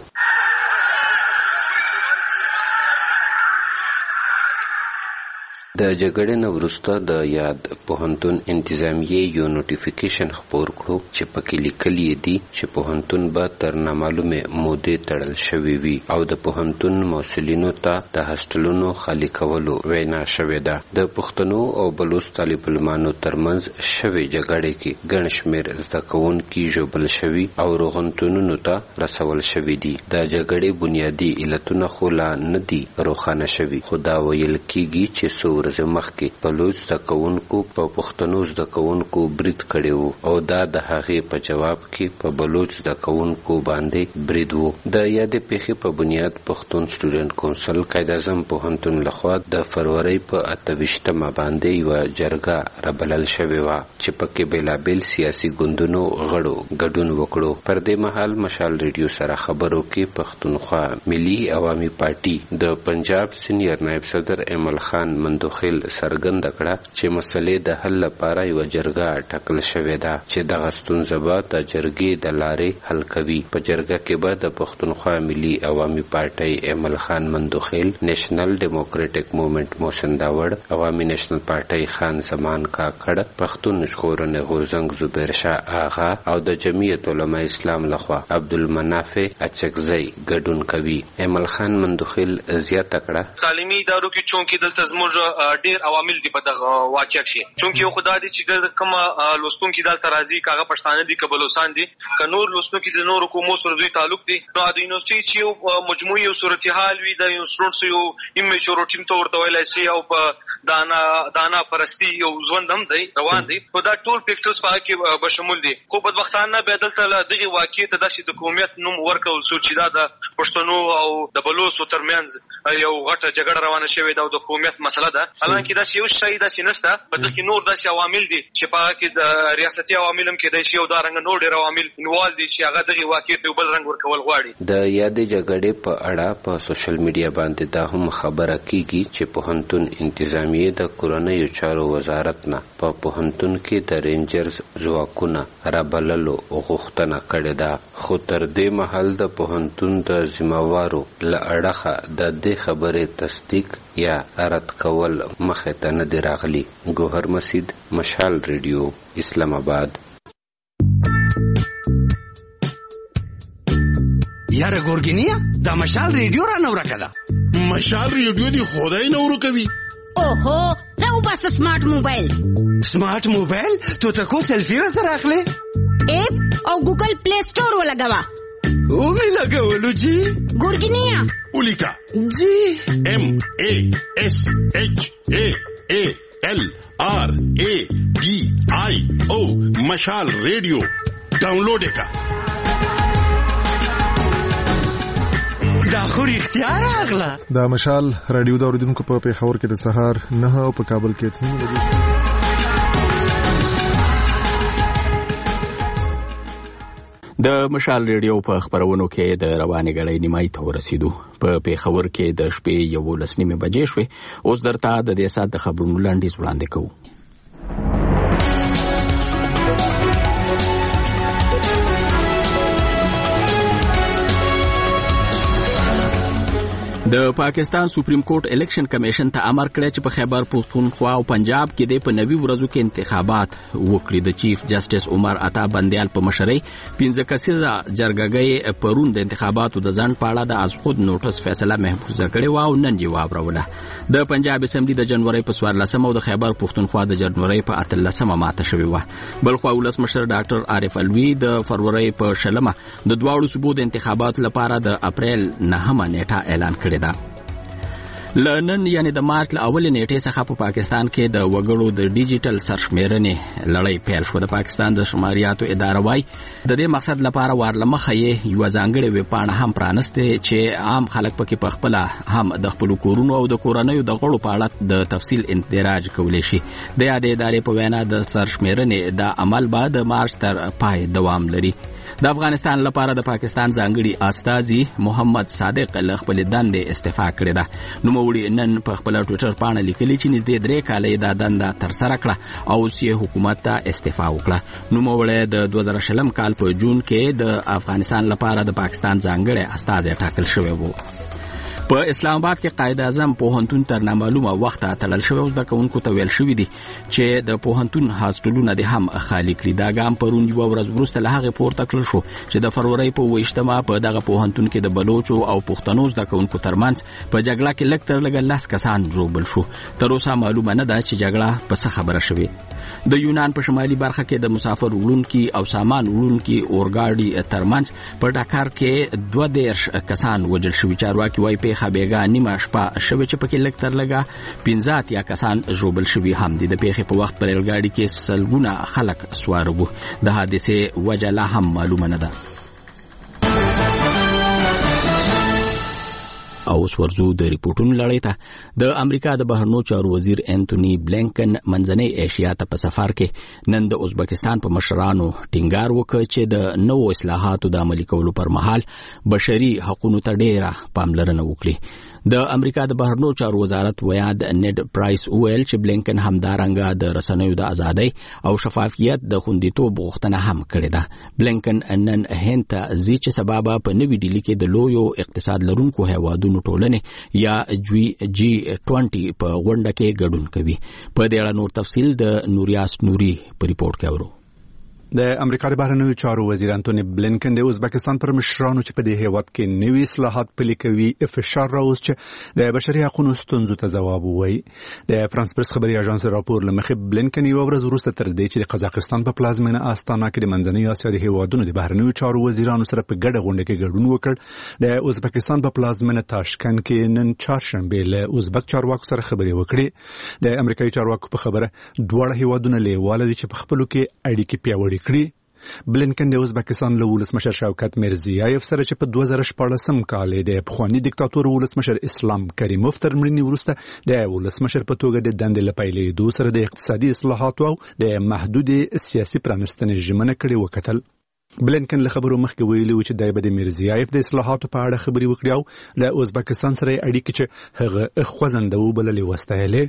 د جګړې نه وروسته د یاد پوهنتون انتظامیې یو نوټیفیکیشن خپور کړو چې پکې لیکلي دي چې پوهنتون به تر نامعلومې مودې تړل شوی وي او د پوهنتون مسؤلینو ته د هاسټلونو خالي کولو وینا شوې ده. د پښتنو او بلوچ طالب علمانو ترمنځ شوې جګړې کې ګڼ شمېر زده کوونکي ژوبل شوي او روغتونونو ته رسول شوي دي. د جګړې بنیادي علتونه خو لا نه دي روښانه شوي خو دا ویل کېږي چې څو ورځې مخکې بلوچ زده کوونکو په پښتنو زده کوونکو برید کړی وو او دا د هغې په جواب کې په بلوچ زده کوونکو باندې برید وو. د یادې پیښې په بنیاد پښتون سټوډنټ کونسل قائد اعظم پوهنتون لخوا د فروری په 28مه باندې یوه جرګه رابلل شوې وه چې پکې بیلابیل سیاسي ګوندونو غړو ګډون وکړو. پر دې مهال مشال ریډیو سره خبرو کې پښتونخوا ملي عوامي پارټي د پنجاب سینیر نائب صدر ایمل خان مندوخیل څرګنده کړه چې مسلې د حل لپاره یوه جرګه ټاکل شوې ده چې دغه ستونزه به د جرګې د لارې حل کوي. په جرګه کې به د پښتونخوا ملي عوامي پارټۍ ایمل خان مندوخیل، نیشنل ډیموکریټک موومنټ محسن داوړ، عوامي نیشنل پارټۍ خان زمان کاکړ، پښتون ژغورنې غورځنګ زبیر شاه آغا او د جمعیت علماء اسلام لخوا عبدالمناف اچکزی ګډون کوي. ایمل خان مندوخیل زیاته کړه
تعلیمي ادارو کې چونکې دلته زموږ ډیر عوامل دي په دغه واقع کې چونکې خدا دې چې د کوم لوستونکو دلته راځي کاغه پښتانه دي کبلوسان دي ک نور لوستونکو د نور کومو سره دوی تعلق دي نو د یونیورسيټي چې یو مجموعي او صورتحال وي د یونیورسيټي یو ایمیچور ټیم ته ورته ویلای شي او په دانا پرستی یو ژوند هم دی روان دي په دا ټول پکچرز په کې بشمول دي. خو بدبختانه به دلته دغه واقع ته د حکومت نوم ورکول شو چې دا د پښتنو او د بلوچو ترمنځ یو غټه جګړه روانه شوې ده او د حکومت مسله ده. حالانکه دا یو شی د سینسته په دغه نور د عوامل دي چې په کې د ریاستي عوامل هم کې د شی او د رنګ نور ډیر عوامل انوال دي چې هغه دغه واقع ته بل رنګ ورکول غواړي.
د یادې جګړې په اړه په سوشل میډیا باندې دا هم خبره کیږي چې پوهنتون انتظامیې د کورنیو چارو وزارت نه په پوهنتون کې د رینجرز ځواکونه رابللو غوښتنه کړې ده خو تر دې مهال د پوهنتون د ذمہوارو له اړخه د دې خبرې تصدیق یا رد کول مخه ته نه دی راغلی. ګوهر مسعود، مشال ریډیو، اسلام آباد.
یاره ګورګینیا دا مشال ریډیو را نو راکړه.
مشال ریډیو دی خدای نو ورکوي
اوهو راو بس سمارټ موبایل تو تکو سیلفي وسره اخلي
اپ او ګوګل پلی سٹور ولګوا
او می لګولو جی
ګورګینیا
اولیکا
جی
MASHALRADIO مشال ریډیو ډاونلوډ کا
دا خو اختیار اغلا
دا مشال رادیو دا اوریدونکو په پیښور کې د سهار 9 او په کابل کې 3 بجې
د مشال ریډیو په خبرونو کې د روانې غړې نیمای ته ورسېدو په پیښور کې د شپې 11:30 بجې شوې اوس درته د دې سات د خبرونو لاندې وړاندې کوو د پاکستان سپریم کورټ الیکشن کمیشن ته امر کړی چې په خیبر پختونخوا او پنجاب کې د په نوي ورځو کې انتخابات وکړي د چیف جسټس عمر عطا بندیال په مشرۍ 15 کسیزه جرګه پرون د انتخاباتو د ځان پاړه د از خود نوټس فیصله محفوظه کړې و او نن یې واوروله د پنجاب اسمبلی د جنوري په 14 او د خیبر پختونخوا د جنوري په 13 ماته شوې و بلخو ولسمشر ډاکټر عارف الوی د فروری په 16 د دواړو صوبو د انتخاباتو لپاره د اپریل 9 نیټه اعلان کړی لنن یعنی د مارچ له اول نیټې څخه په پاکستان کې د وګړو د ډیجیټل سرشمیرنې لړۍ پیل شو د پاکستان د شماریاتو اداره وايي د دې مقصد لپاره ورلمخه یې یو ځانګړی ویبپاڼه هم پرانسته چې عام خلک پکې په خپل هم د خپل کورونو او د کورنیو د غړو په اړه د تفصیل اندراج کولی شي د یاد ادارې په وینا د سرشمیرنې د عمل بعد مارچ تر پای دوام لري د افغانستان لپاره د پاکستان ځانګړي استاذي محمد صادق له خپل دندې استعفا کړې ده نو وړي نن په خپل ټوئیټر باندې لیکلي چې نږدې 3 کال یې دا دنده تر سره کړه او سیاسي حکومت ته استعفا وکړه نو وړي د 2020 کال په جون کې د افغانستان لپاره د پاکستان ځانګړي استاذ ټاکل شوی وو په اسلام آباد کې قائد اعظم پوهنتون تر نامعلومه وخت تړل شوی او د کوونکو ته ویل شوی دی چې د پوهنتون هاستلونه د هم خالی کړي دا ګام پرون یو ورځ وروسته له هغه پورته کړل شو چې د فروری په 28 په دغه پوهنتون کې د بلوچو او پښتنو د کوونکو ترمنځ په جګړه کې لږ تر لږه 10 کسان ژوبل شو تر اوسه معلومه نه ده چې جګړه په څه خبره شوه د یونان په شمالي برخه کې د مسافر وړونکو او سامان وړونکو اورګاډي ترمنځ په ډاکار کې 22 کسان وژل شوي چارواکي وايي په خبيګه نیمه شپه شوه چې پکې لږ تر لږه 15 یا کسان ژوبل شوي هم دي د پیښې په وخت پر ریلګاډي کې سلګونه خلک سوار وو د حادثې وجه لا هم معلومه نه ده او ورزو د ریپورتونو لړۍ ته د امریکا د بهرنیو چارو وزیر انټونی بلینکن منځنۍ ایشیا ته په سفر کې نن د ازبکستان په مشرانو ټینګار وکړ چې د نوو اصلاحاتو د عملي کولو پر مهال بشري حقوقو ته ډېره پاملرنه وکړي د امریکا د بهرنیو چارو وزارت ویاد نیډ پرایس ویل چې بلینکن همدارنګه د رسنیو د ازادۍ او شفافیت د خوندیتوب غوښتنه هم کړې ده بلینکن نن هند ته ځي چې سبب په نوې ډیلی کې د لویو اقتصاد لرونکو هیوادونو ټولنې یا G20 په غونډه کې ګډون کوي په دې اړه نور تفصیل د نوریاس نوري په ریپورت کې اورو
د امریکا د بهرنیو چارو وزیر انټونی بلینکن د ازبکستان پر مشرانو چې په دې هیواد کې نوي اصلاحات پلي کوي فشار راوست چې د بشري حقوقو ستونزو ته ځواب ووایي د فرانس پریس خبري اژانس راپور لمخې بلینکن یو ورځ وروسته تر دې چې د قزاقستان په پلازمینه استانا کې د منځنۍ اسیا د هیوادونو د بهرنیو چارو وزیرانو سره په ګډه غونډه کې ګډون وکړ د ازبکستان په پلازمینه تاشکند کې نن چهارشنبه له ازبک چارواکو سره خبرې وکړې د امریکایي چارواکو په خبره دواړه هیوادونه لیواله دي چې په خپلو کې اړیکې پیاوړې بلینکن د ازبکستان له ولسمشر شوکت میرزیایف سره چې په 2014 کال د پخوانی دیکتاتور ولسمشر اسلام کریموف تر مړینې وروسته د ولسمشر په توګه د دندې لپاره دوه سره د اقتصادي اصلاحاتو او د محدود سیاسي پرانستنې ژمنه کړې وکتل بلینکن له خبرو مخکې ویلي و چې د میرزیایف د اصلاحاتو په اړه خبرې وکړي او له ازبکستان سره اړیکې چې هغه خوځنده وبللې وستایلې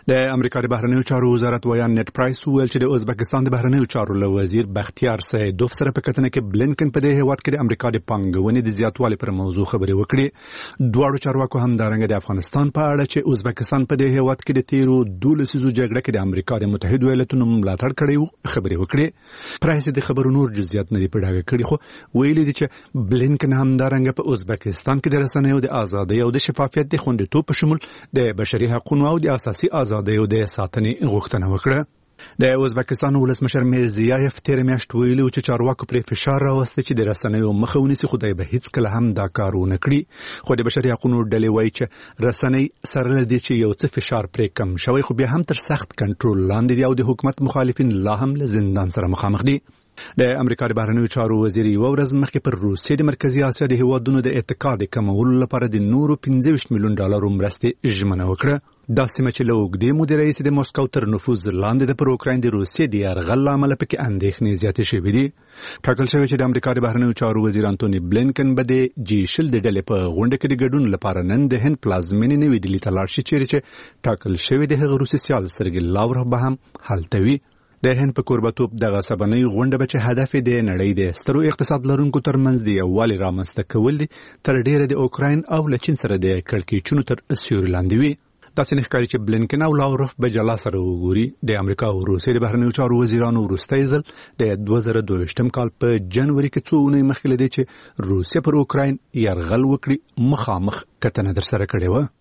د امریکا د بهرنیو چارو وزارت ویان نت پرایس ویل چې د ازبکستان د بهرنیو چارو له وزیر بختیار سیدوف سره په کتنه کې بلینکن په دې هیواد کې د امریکا د پانګونې د زیاتوالي پر موضوع خبرې وکړې. دواړو چارواکو هم دارنګه د افغانستان په اړه چې ازبکستان په دې هیواد کې د تیرو 12 لسیزو جګړه کې د امریکا د متحده ایالاتونو ملاتړ کړی خبرې وکړې. پرایس د خبرو نور جزئیات نه دی په ډاګه کړی، خو ویلي دي چې بلینکن هم دارنګه په ازبکستان کې د رسنیو د ازادۍ او د شفافیت د خوندیتوب په شمول د بشري حقوقو او د اساسي ازادۍ د ساتنې غوښتنه وکړه. د ازبکستان ولسمشر میرزیایف تیر میاشت ویلي چې چارواکو پر فشار راوسته چې د رسنیو مخه ونیسي، خدای به هیڅ کله هم دا کار ونه کړي. خو د بشري حقوقو ډلې وایي چې رسنۍ سره لدی چې یو څه فشار پرې کم شوی، خو بیا هم تر سخت کنټرول لاندې دي او د حکومت مخالفین لا هم له زندان سره مخامخ دي. د امریکا د بهرنیو چارو وزیر یو ورځ مخکې پر روسیې د مرکزی اسیا د هیوادونو د اتکا د کمولو لپاره د نورو 25 میلیون ډالرو مرستې ژمنه وکړه. دا سیمه چې له اوږدې مودې راهیسې د مسکو تر نفوذ لاندې د پر اوکراین د روسیې د یرغل له امله پکې اندېښنې زیاتې شوې دي. ټاکل شوی چې د امریکا د بهرنیو چارو وزیر انټوني بلینکن به د G20 د ډلې په غونډه کې د ګډون لپاره نن د هند پلازمینې نوې ډیلي ته لاړ شي، چیرې چې ټاکل شوی د هغه روسي سیال سرګي لاوروف به هم هلته وي. د هند په کوربتوب دغه سبنۍ غونډه به چې هدف د نړۍ د سترو اقتصاد لرونکو ترمنځ د یووالي رامنځته کول دي، تر ډیره د اوکراین او له چین سره د کړکېچونو تر سیوري لاندې وي. داسې نه ښکاري چې بلینکن او لاوروف به جلا سره وګوري. د امریکا او روسیې د بهرنیو چارو وزیرانو وروستی ځل د 2022 کال په جنوري کې څو اونۍ مخکې له دې چې روسیه پر اوکراین یرغل وکړي مخامخ کتنه در سره کړې وه.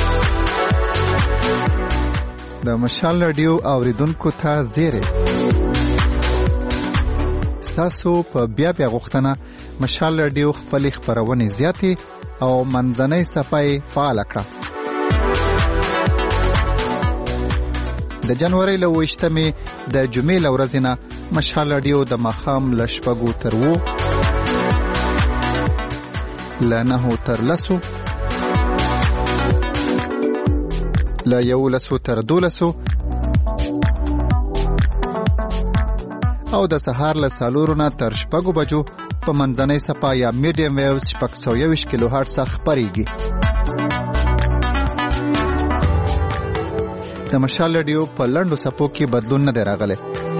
د مشال رادیو اوریدونکو ته زیری ستاسو په بیا غوښتنه مشال رادیو خپل خبرونه زیاتې او منځنۍ صفحه فعال کړه. د جنوري له 28مې د جمعې له ورځې نه مشال رادیو د ماښام له 6 تر 9 له 9 تر 10 له 11 تر 12 او د سهار له 4 نه تر 6 بجو په منځنۍ صفحه یا میډیم ویوز 620 کیلو هرتز خبريږي. د مشال رادیو په لنډو صفحو کې بدلون نه دی راغلی.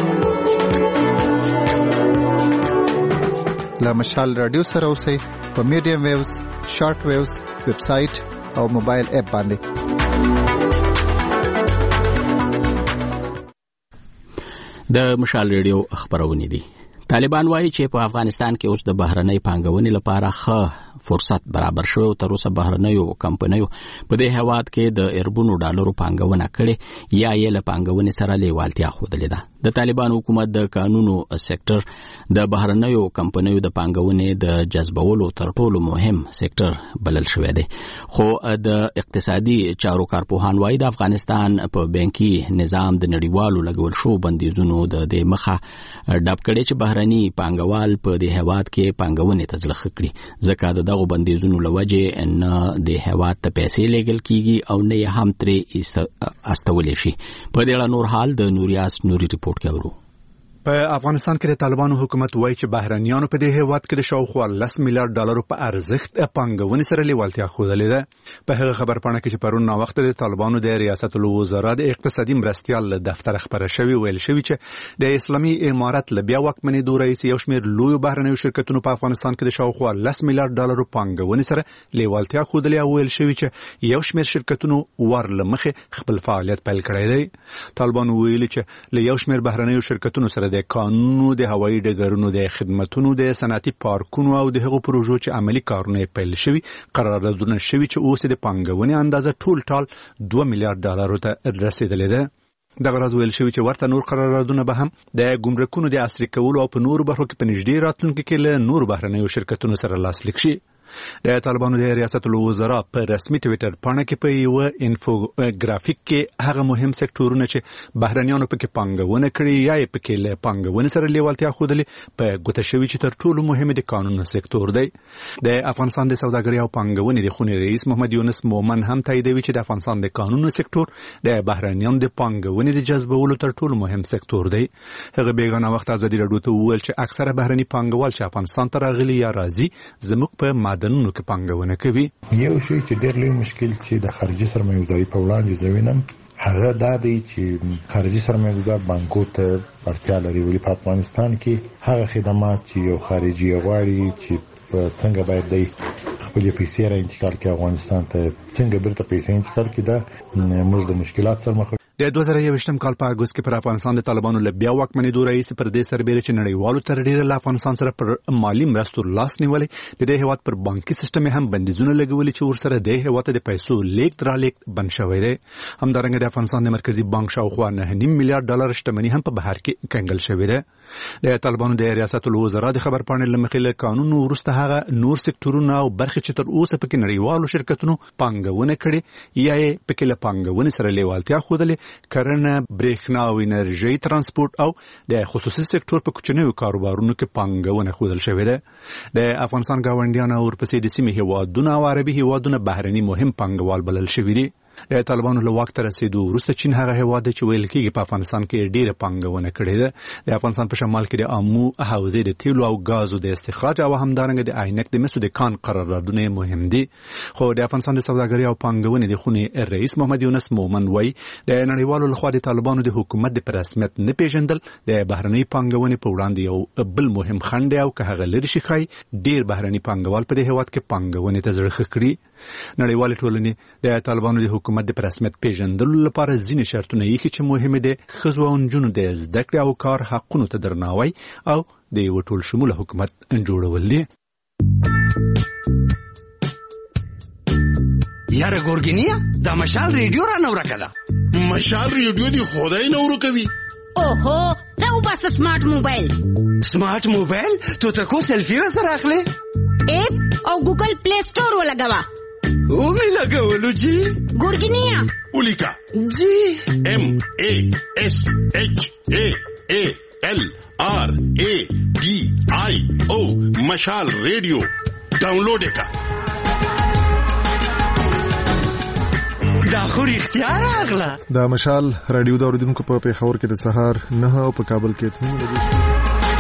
له مشال رادیو سره اوسئ په میډیم ویوز، شارټ ویوز، ویب سټ او موبایل اپ باندې.
د مشال ریډیو خبرونه دي. طالبان وایي چې په افغانستان کې اوس د بهرنۍ پانګونې لپاره ښه فرصت برابر شوی او تر اوسه بهرنیو کمپنیو په دې هیواد کې د اربونو ډالرو پانګونه کړې یا یې له پانګونې سره لیوالتیا ښودلې ده. د طالبان حکومت د قانونو سېکټر د بهرنیو کمپنیو د پانګونې د جذبولو تر ټولو مهم سېکټر بلل شوی دی، خو د اقتصادي چارو کارپوهان وایي د افغانستان په بانکي نظام د نړیوالو لګول شو بندیزونو د دې مخه ډب کړي چې بهرني پانګوال په دې هیواد کې پانګونې ته زړه کړي، ځکه د دغه بندیزونو لوجه نه د هیواد ته پیسې لګل کیږي او نه هم ترې استولې شي. په دې اړه نور حال د نوریاس نوري ریپورت کوي.
په افغانستان کې د طالبانو حکومت وایي چې بهرنیانو په دې هیواد کې د شاوخوا 10 میلیارډ ډالرو په ارزښت پانګونې سره لیوالتیا ښودلې ده. په هغه خبرپاڼه کې چې پرون ناوخت د طالبانو د ریاست الوزرا د اقتصادي مرستیال له دفتر خبره شوی ویل شوی چې د اسلامي امارت له بیا واکمنې دوره رئیس یو شمېر لوی بهرنیو شرکتونو په افغانستان کې د شاوخوا 10 میلیارډ ډالرو پانګونې سره لیوالتیا ښودلې او ویل شوی چې یو شمېر شرکتونو ورله مخې خپل فعالیت پیل کړی دی. طالبانو ویلي چې له یو شمېر بهرنیو شرکتونو سره د قانونو، د هوایي ډګرونو، د خدماتونو، د صنعتي پارکونو او د هغو پروژو چې عملی کارونه پیل شوي قراردادونه شوي چې اوس د پانګونې اندازه ټول ټال 2 میلیارډ ډالرو ته رسیدلې ده. دغه راز ویل شوی چې ورته نور قراردادونه به هم د ګمرکونو د عصري کولو او په نورو برخو کې په نږدې راتلونکي کې له نورو بهرنیو شرکتونو سره لاسلیک شي. د طالبانو د ریاست الوزرا په رسمي ټویټر پاڼه کې په یو انفوګرافیک کې هغه مهم سکتورونه چې بهرنیانو پکې پانګونه کړې یا یې پکې له پانګونې سره لیوالتیا ښودلې په ګوته شوي چې تر ټولو مهم د قانونو سکتور دی. د افغانستان د سوداګرۍ او پانګونې د خونې رئیس محمد یونس مومن هم تاییدوي چې د افغانستان د قانونو سکتور د بهرنیانو د پانګونې د جذبولو تر ټولو مهم سکتور دی. هغه بیګانه وخت ازادي راډیو ته وویل چې اکثره بهرني پانګوال چې افغانستان ته راغلي یا راځي زموږ په معدنونو کې پانګونه کوي.
یو شی چې ډېر لوی مشکل چې د خارجي سرمایه‌ګذاري په وړاندې زوینم هغه دا دی چې خارجي سرمایه‌دار بانکو ته اړتیا لري، ولې په افغانستان کې هغه خدمات چې یو خارجي غواړي چې څنګه باید دی خپل پیسې را انتقال کړي افغانستان ته، څنګه بیرته پیسې انتقال کړي، دا موږ د مشکلات سره مخ.
د 2021م کال په اگست کې پر افغانستان د طالبانو له بیا واکمنېدو رئیس پر دې سربېره چې نړیوالو تر ډیره له افغانستان سره پر مالی مرستو لاس نیولې، د دې هیواد پر بانکي سیستم هم بندیزونه لګولي چې ورسره د هیواد د پیسو لیږد رالېږد بند شوی دی. همدارنګه د افغانستان د مرکزی بانک شاوخوا 9.5 میلیارډ ډالر شتمنۍ هم په بهر کې کنګل شوې ده. د طالبانو د ریاست الوزرا د خبرپاڼې له مخې له قانون وروسته هغه نور سکتورونه او برخې چې تر اوسه پکې نړیوالو شرکتونو پانګونه کړې یا یې پکې له پانګونې سره لیوالتیا ښودلې، کرنه، برېښنا او انرژي، ترانسپورت او د خصوصي سکتور په کوچنیو کاروبارونو کې پانګونه ښودل شوې ده. د افغانستان ګاونډیان او ورپسې د سیمې هیوادونه او عربي هیوادونه بهرني مهم پانګوال بلل شوي دي. د طالبانو له واک ته رسیدو وروسته چین هغه هیواد چې ویل کېږي په افغانستان کې ډېره پانګونه کړې ده. د افغانستان په شمال کې د آمو حوزې د تیلو او غازو د استخراج او همدارنګه د عینک د مسو د کان قراردادونه مهم دي. خو د افغانستان د سوداګرۍ او پانګونې د خونې رئیس محمد یونس مومن وایي د نړیوالو لخوا د طالبانو د حکومت د رسمیت نه پیژندل د بهرنۍ پانګونې په وړاندې یو بل مهم خنډ دی او که هغه لري شي ښایي ډېر بهرني پانګوال په دې هیواد کې پانګونې ته زړه ښه کړي. نړیوالې ټولنې د طالبانو د حکومت د رسمیت پیژندلو لپاره ځینې شرطونه یې چې مهمه دي ښځو او نجونو د زده کړې او کار حقونو ته درناوی او د یو ټول شموله حکومت جوړول دي.
یاره ګورګینیا دا مشال ریډیو را نو راکړه.
مشال ریډیو دی خدای نو ورکوي.
اوهو راو بس سمارټ موبایل.
سمارټ موبایل تو ته کو سلفي وسره اخلي؟
اپ او ګوګل پلی سٹور ولګوا.
او می لګولو جی
ګورګینیا
اولیکا
جی
MASHALRADIO مشال ریډیو ډاونلوډ کا.
دا خو اختیار اغلا.
دا مشال رادیو د اوریدونکو په پیښور کې د سهار 9 او په کابل کې 3 بجې.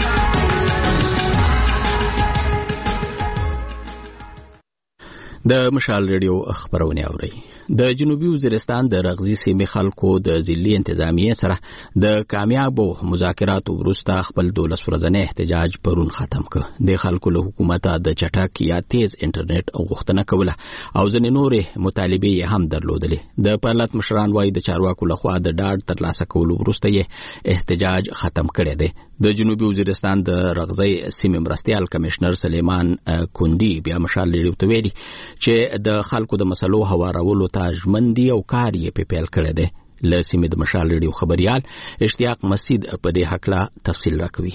د مشال ریډیو خبرونه اوري. د جنوبي وزیرستان د رغزي سیمې خلکو د ضلعي انتظامیه سره د کامیابو مذاکراتو وروسته خپل 12 ورځنی احتجاج پرون ختم کړ. د خلکو له حکومت د چټک یا تیز انټرنیټ غوښتنه کوله او ځینې نورې مطالبې هم درلودلې. د پارلمان مشران وايي د چارواکو لخوا د ډاډ ترلاسه کولو وروسته یې احتجاج ختم کړی دی. د جنوبي وزیرستان د رغزي سیمې مرستیال کمشنر سلیمان کوندي بیا مشال ریډیو ته ویلي چې د خلکو د مسلو هوارولو ته ژمن دي او کار یې په پیل کړی دی. له سیمې د مشال ریډیو خبريال اشتیاق مسید په دې حقله تفصیل راکوي.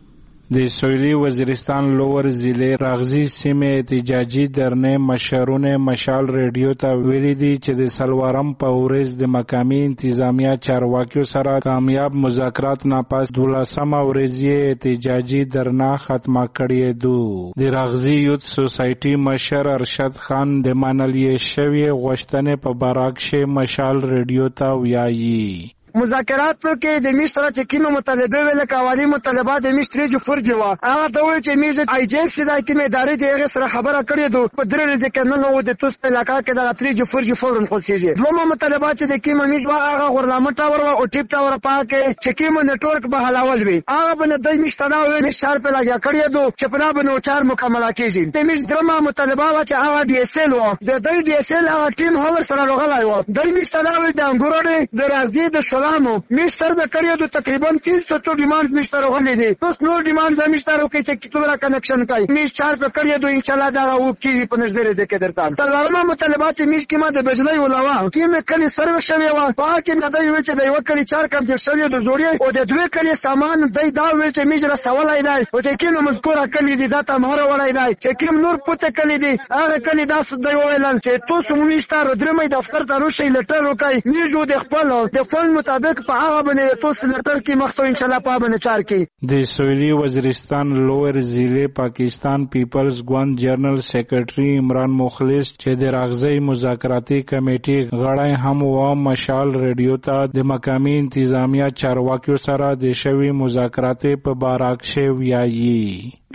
د سویلی وزیرستان لوور ضلع رغزي سیمې احتجاجي درنې مشرونه مشال ریډیو ته ویلي دي چې د سلوارم په ورځ د مقامي انتظامیه چارواکیو سره کامیاب مذاکرات نه پس 12مه ورځ احتجاجي درنه ختمه کړې ده. د رغزي یوت سوسایټي مشر ارشد خان د منلې شوی غوښتنې په باراکشه مشال ریډیو ته ویایي.
مذاکراتو کې د میش سره چې کومه مطالبه ویل کاوالي مطالبات د میش تریج فرج و هغه ته وایي چې میش آی جی سی د کومه ادارې د هغه سره خبره کړې دو په درې ورځې کې نو د توس په علاقې کې د تریج فرج فورن خلصيږي. دوه مطالبات چې د کومه میش هغه غورلامه ټاور او ټیپ ټاور پاکه چې کومه نتورک به حلاول وي هغه بنه د میش تناوي میش شار په لګیا کړې دو چې په بنو چار مکمل کیږي. د میش درمه مطالبات چې هغه ډي اس ال و د ډي اس ال هغه ټیم هاور سره لغلای و د میش تناوي د انګورو د رازدي د سلامو میش سره د کړیو د تقریبا 300 ډیمانډز میش سره غلې دي. اوس نو ډیمانډز میش سره کوي چې کتوبره کنکشن کوي میش چار په کړیو د ان شاء الله دا او کیږي په نظر دې کې درته. تلوارما مطالبات میش کې ما د بجلی ولاوه کیمه کلی سره شوی و پاکه نه دی چې د یو کلی چار کم تر شوی د زوري او د دوه کلی سامان دای دا ویل چې میش را سوالای دی او چې کیمه مذکوره کلی دی دا ته مهره ولای دی چې کیم نور پته کلی دی هغه کلی دا سود دی ویل چې تاسو موږ ستاره درمه دفتر ته روشي لټر وکای میجو د خپل د فن مطابق په هغه باندې توس لټر کې مخته ان شاء الله په باندې چار کې.
د سویلی وزیرستان لوور ضلع پاکستان پیپلز ګوند جنرال سیکریټري عمران مخلص چې د راغزي مذاکراتي کمیټې غړی هم و مشال ریډیو ته د مقامي انتظامیه چارواکیو سره د شوی مذاکراتي په باراکشه ویایي.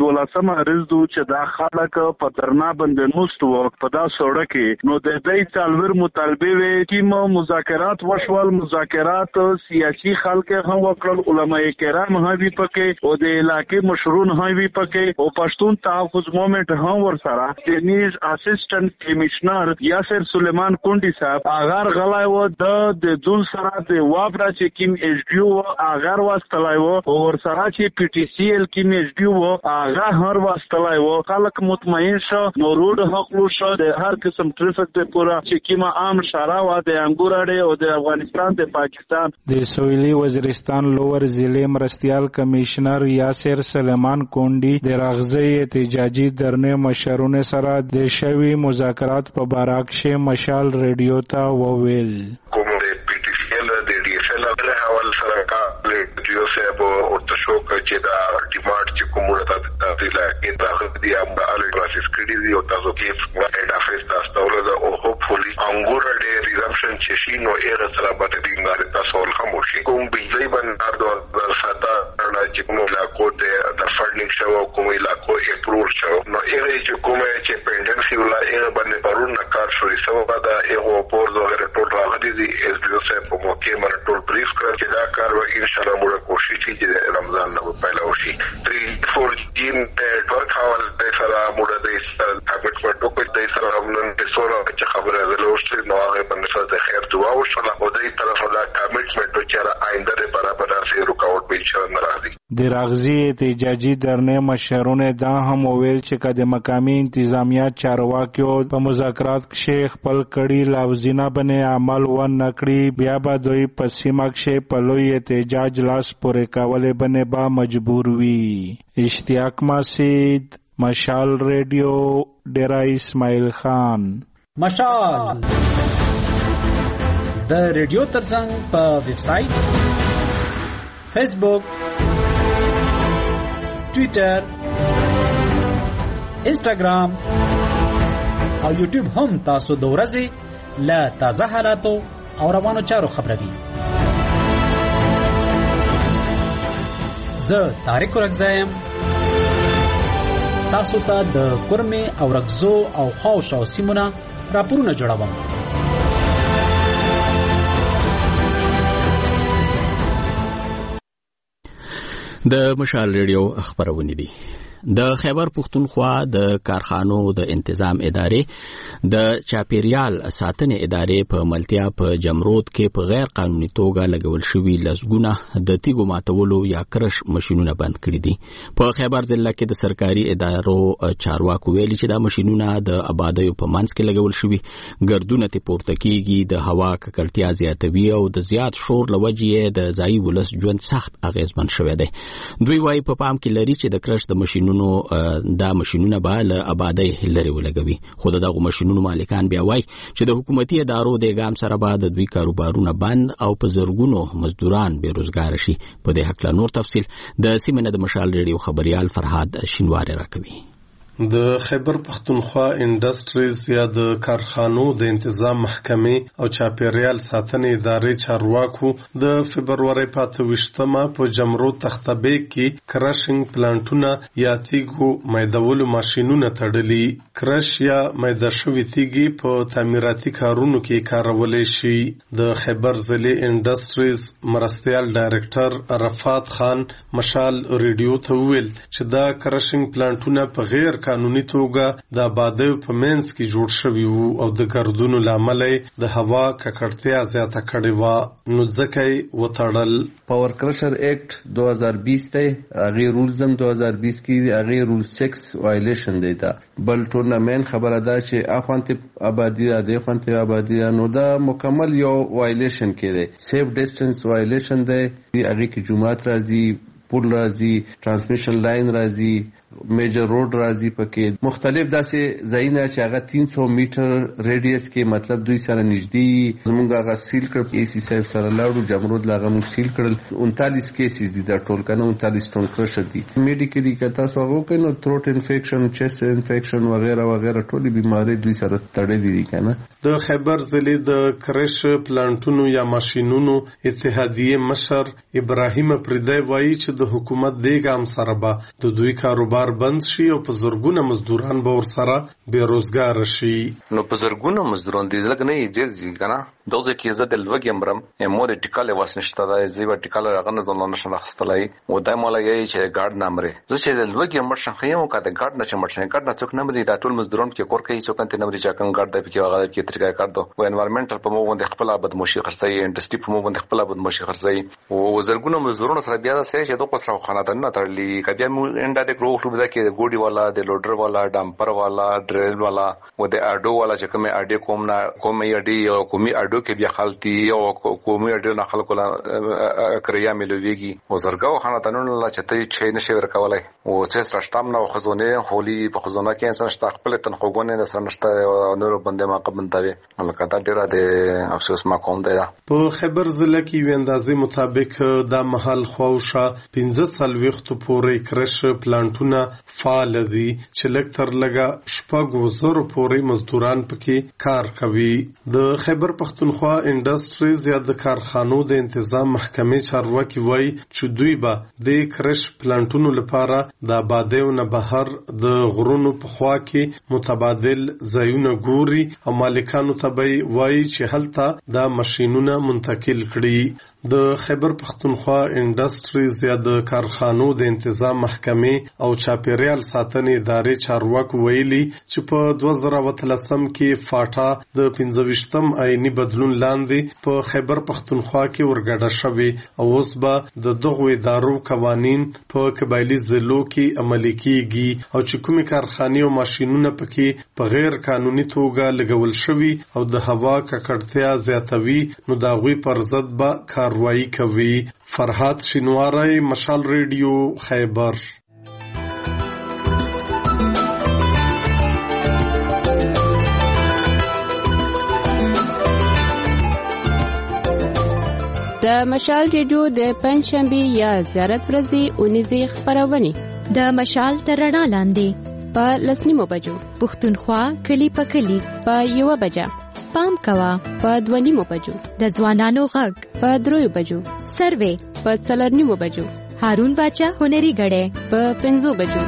12 ارزدو چې دا خلک په درنا باندې نوستو په دا سوړه کې نو د دې څلور مطالبه وی چې مذاکرات وشول مذاکرات سیاسي خلک هم وکړل علماء کرام هم وی پکې او د علاقې مشرون هم وی پکې او پښتون تحفظ موومېنټ هم ورسره د نیز اسسټنټ کمشنر یاسر سلیمان کونډي صاحب اگر غلای و د ځول سره د وابرا چې کیم ایچ ډی او اگر واستلای و او ورسره چې پی ټی سی ال کیم ایچ ډی او اگر هر واستلای و خلک مطمئن شو نو روډ حق لو شو د هر قسم ټریفیک د پورا چې کیما عام شارع و د انګور اړه او د افغانستان د پاکستان
د سویلي وزیرستان لوور ضلع مرستیال کمشنر یاسر سلیمان کونډي د راغزي احتجاجي درنه مشرونه سره د شوی مذاکرات په باراکشه مشال ریډیو ته وویل
کوم د پی ټی سی ال د ډی ایس ال له حواله سره کار ریډیو صاحب او تاسو چې دا ډیمانډ چې کومه ته د لکه د دې امبال پروسس کړی دی او تاسو کې هډ افیس تاسو له او هوپفولي انګور د ریزمپشن چې شي نو ایره سره باندې دینګار تاسو خاموشي کوم بجلی باندې د ساده چې کوم علاقو د فاندینګ شو کوم علاقو اپروول شو نو ایره چې کومه چې پینډنسي ولا ایره باندې پرون کار شوې سبب دا ایغو پور وغیرہ ټول راغلي دي اس ډی او صاحب په موقع باندې ټول بریف کړ چې دا کار و ان شاء الله موږ کوشش کوي چې رمضان نو پهلا وشي 3-4 جیم ورک حواله د سره موږ د کمیټمنټ وکړ د سره موږ د سره چې خبره زلوشت نو هغه باندې د خیر دعا وشوله او د طرف لا کمیټمنټ چې آینده برابر سي رکاوټ به ان شاء الله راځي
د راغزي احتجاجي درنه مشرونه دا هم ویل چې کله مقامی انتظامیه چارواکیو په مذاکرات کې خپل کړي لفظینا باندې عمل و نکړي بیا به دوی په سیمه کې په لوی احتجاج لاس پورې کولې باندې با مجبور وي اشتیاق مسعود مشال ریډیو ډیرا اسماعیل خان
مشال د ریډیو ترڅنګ په ویب سټ فیسبوک ټوئیټر انسټاګرام او یوټیوب هم تاسو د ورځې له تازه حالاتو او روانو چارو خبروي زه طارق رغزایم تاسو ته د کورمه او رغزو او خاوشو سیمونه راپورونه جوړوم
د مشال ریډیو خبرونه دي د خیبر پختونخوا د کارخانو د انتظام ادارې د چاپیریال ساتنې ادارې په ملتیا په جمرود کې په غیر قانوني توګه لګول شوی لزګونه د تیګو ماتولو یا کرش ماشينونه بند کړي دي په خیبر ضلع کې د سرکاري ادارو چارواکو ویلي چې دا ماشينونه د آبادیو په منځ کې لګول شوی ګردونه ته پورته کیږي د هوا ککړتیا زیاتوي او د زیات شور لوجې د ځای ولس ژوند سخت اغیزمن شوی دی دوی وايي په پام کې لري چې د کرش د ماشينونو دا ماشينونه به له آبادی لري ولګوي خو دغه ماشينونو مالکان بیا وایي چې د حکومتي ادارو د ګام سره به د دوی کاروبارونه بند او په زرګونو مزدوران بیروزګار شي په دې حق لا نور تفصیل د سیمه د مشال ریډیو خبريال فرهاد شینواری راکوي
د خیبر پختونخوا انډستریز یا د کارخانو د انتظام محکمې او چاپیریال ساتنې ادارې چارواکو د فبرवरी 28 په جمرود تختبیک کې کرشنګ پلانټونه یا تیګو مېدولو ماشينونه تړلي کرش یا مېده شوی تیګي په تعمیراتي کارونو کې کارولې شي د خیبر ضلع انډستریز مرستیال ډایرکټر عرفات خان مشال ریډیو ته ویل چې دا کرشنګ پلانټونه په غیر قانوني توګه د آبادیو په منځ کې جوړ شوي وو او د ګردونو لامل د هوا ککړتیا زیاته کړې وه نو ځکه یې وتړل
پاور کرشر ایکټ 2020 ته هغه رولز هم 2020 کې هغه رول 6 وایلیشن دی دا بل ټورنمنت خبره ده چې اخوانته آبادی ده خوانته آبادی نو دا مکمل یو وایلیشن کې دی سیف ډیسټنس وایلیشن دی هغه کې جمعات راځي پول راځي ترانسمیشن لاین راځي میجر روډ راځي پکې مختلف داسې ځایونه چې هغه 300 میټر ریډیس کې مطلب دوی سره نږدې زمونږ هغه سیل کړ ای سی صاحب سره لاړو جمرود لاغه مو سیل کړل 39 کیسز دي دا ټول کنه 39 ټون کرشر دي میډیکلی کتا سو هغه کنه تروټ انفیکشن چیست انفیکشن وغیرہ وغیرہ ټولې بیماری دوی سره تړلې دي کنه
د خیبر ضلع د کرش پلانټونو یا ماشينونو اتحادیه مشر ابراهیم پردای وایي چې د حکومت د ګام سره به د دوی کاروبار کاروبار بند شي او په زرګونه مزدوران به ورسره بیروزګار شي.
نو په زرګونه مزدوران دي لکه نه یې کنه دوزه کې زه د لوګي امرم مور ټیکاله واسنشته دا زیبا ټیکاله راغنه زلون نشه راخستلای و دای مولا یې چې ګارد نامره زه چې د لوګي امر شخېمو کاته ګارد نشه مرشن ګارد نه څوک نمرې دا ټول مزدوران کې کور کوي څوک ته نمرې چاکم ګارد د پکې هغه کې طریقې کار دو و انوایرنمنټل په مو باندې خپل آباد موشي خرڅي انډستری په مو باندې خپل آباد موشي خرڅي او زرګونه مزدوران سره بیا سره چې دوه قصره خاناتن نه تړلې کبه مو انډا د ګروه ټوب دا کې ګوډي والا د لوډر والا ډامپر والا ډریل والا و د اډو والا چې کومه اډي کوم نه کومه اډي او کومي اډو کې بیا خالتي او کومي اډي نه خلکو لا کریا ملويږي او زرګاو خاناتنونو لا چته چې نشي ورکولای او چې سرشتام نه خزونه هولي په خزونه کې انسان شته خپل تنخوګونه د سرنشته نور بنده ما قبل تاوي ملکاته ډیره د افسوس ما کوم دی.
په خبر ضلع کې ویندازي مطابق د محل خوښه 15 وخت پورې کرش پلانټونه فعال دي چې لکتر لګه شپږ وزر پورې مزدوران پکې کار کوي. د خیبر پختونخوا انډستریز یا د کارخانو د انتظام محکمې چارواکي وایي چې دوی به د کرش پلانټونو لپاره د آبادیو نه بهر د غرونو په خوا کې متبادل ځایونه ګوري او مالکانو ته به وایي چې هلته دا ماشینونه منتقل کړي. د خیبر پختونخوا انډستریز یا د کارخانو د انتظام محکمې او چاپیریال ساتنې ادارې چارواکو ویلي چې په 2013 کې فاټا د 15م آئینی بدلون لاندې په خیبر پختونخوا کې ورګډه شوی او اوس به د دغو ادارو قوانین په قبایلی ضلعو کې عملي کیږي او چې کومې کارخانې او ماشینونه پکې په غیر قانوني توګه لګول شوي او د هوا ککړتیا زیاتوي نو د هغوی پر ضد به کاروایی کوي. فرحات شینواری، مشال ریډیو، خیبر.
د مشال ریډیو د پنځشنبه یا زیارت ورځې اونیزه خبرونه
د مشال تر رڼا لاندې
په لسنیمو بجو
پښتونخوا کلی په کلی
په یو بجا
پام کوا
په 2:30 بجو
د ځوانانو غږ
په 3 بجو
سروې
په 4:30 بجو
هارون باچا هنري غړې
په 5 بجو.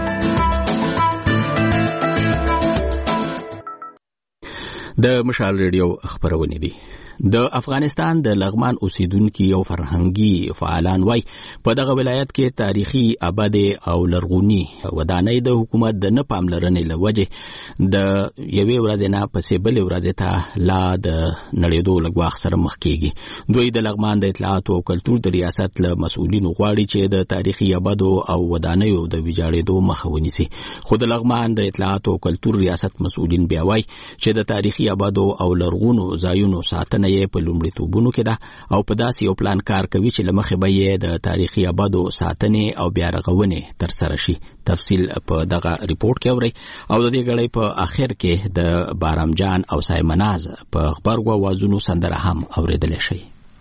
د مشال ریډیو خبرونه دي. د افغانستان د لغمان اوسیدونکو یو فرهنګي فعالان وای په دغه ولایت کې تاریخي آباد او لرغونی ودانۍ د حکومت د نه پاملرنې لوجه د یوې ورځې نه پسې بلې ورځې ته لا د نړیدو لګواخ سره مخ کیږي. دوی د لغمان د اطلاعات او کلتور د ریاست له مسؤلینو غواړي چې د تاریخي آباد او ودانیو د ویجاړېدو مخه ونیسي. خو د لغمان د اطلاعات او کلتور ریاست مسؤلین بیا وای چې د تاریخي آباد او لرغونو ځایونو ساتنه یې په لومړیتوبونو کې ده او په داسې یو پلان کار کوي چې لمخې به یې د تاریخي آبادو ساتنې او بیا رغونې ترسره شي. تفصیل په دغه ریپورت کې اورئ او د دې غړي په اخر کې د بارام جان او سایمناز په خبرګو اوازونو سندره هم اوریدل شي.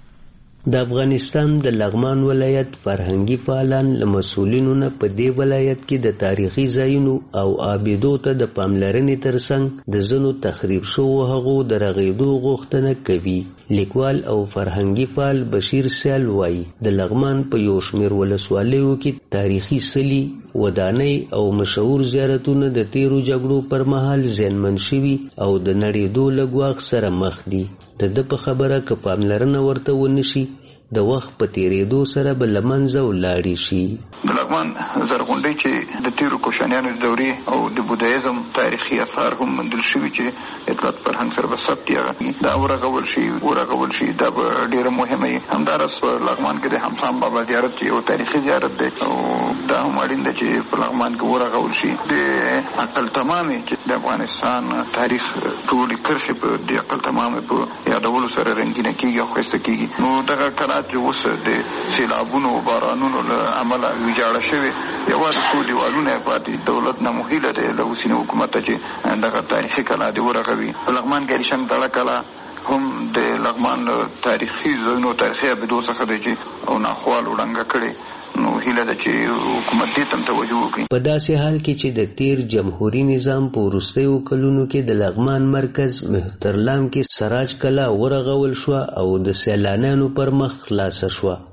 د افغانستان د لغمان ولایت فرهنګي فعالان له مسؤلینو نه په دې ولایت کې د تاریخي ځایونو او آبادو ته د پاملرنې ترڅنګ د ځینو تخریب شوو هغو د رغېدو غوښتنه کوي. لیکوال او فرهنګي فعال بشیر سیال وایي د لغمان په یو شمېر ولسوالیو کې تاریخي سلي ودانۍ او مشهور زیارتونه د تیرو جګړو پر مهال زیانمن شوي او د نړېدو له ګواښ سره مخ دي. د په خبره که پاملرنه ورته ونشي د وخت په تیریدو سره به له منځه ولاړې شي.
د لغمان زرغونډۍ چې د تیرو کوشانیانو د دورې او د بودایزم تاریخي اثار هم موندل شوي چې اطلاعات فرهنګ سره به ثبت یې دا ورغول شي دا به ډېره مهمه وي. همداراز په لغمان کې د همسام بابا زیارت چې یو تاریخي زیارت دی او دا هم اړین ده چې په لغمان کې ورغول شي. د عقل تمامې چې د افغانستان تاریخ ټولې کرښې په د عقل تمامې په یادولو سره رنګینه کېږي او ښایسته کېږي. نو دغه کلات چې اوس د سیلابونو او بارانونو له امله ویجاړه شوې یوازې څو دیوالونه یې پاتې دولت نه مهیله دی له اوسني حکومت چې دغه تاریخي کلا دې ورغوي. په لغمان کې ریشم تړه کلا هم د لغمان تاریخي ځایونو تاریخي آبادو څخه دی چې او ناخوال وړاندې کړي. نو هیله ده چې حکومت دې ته توجه وکړي.
په داسې حال کې چې د تیر جمهوریت نظام په وروستیو کلونو کې د لغمان مرکز مهترلام کې سراج کلا ورغول شو او د سیلانیانو پر مخ خلاصه شو.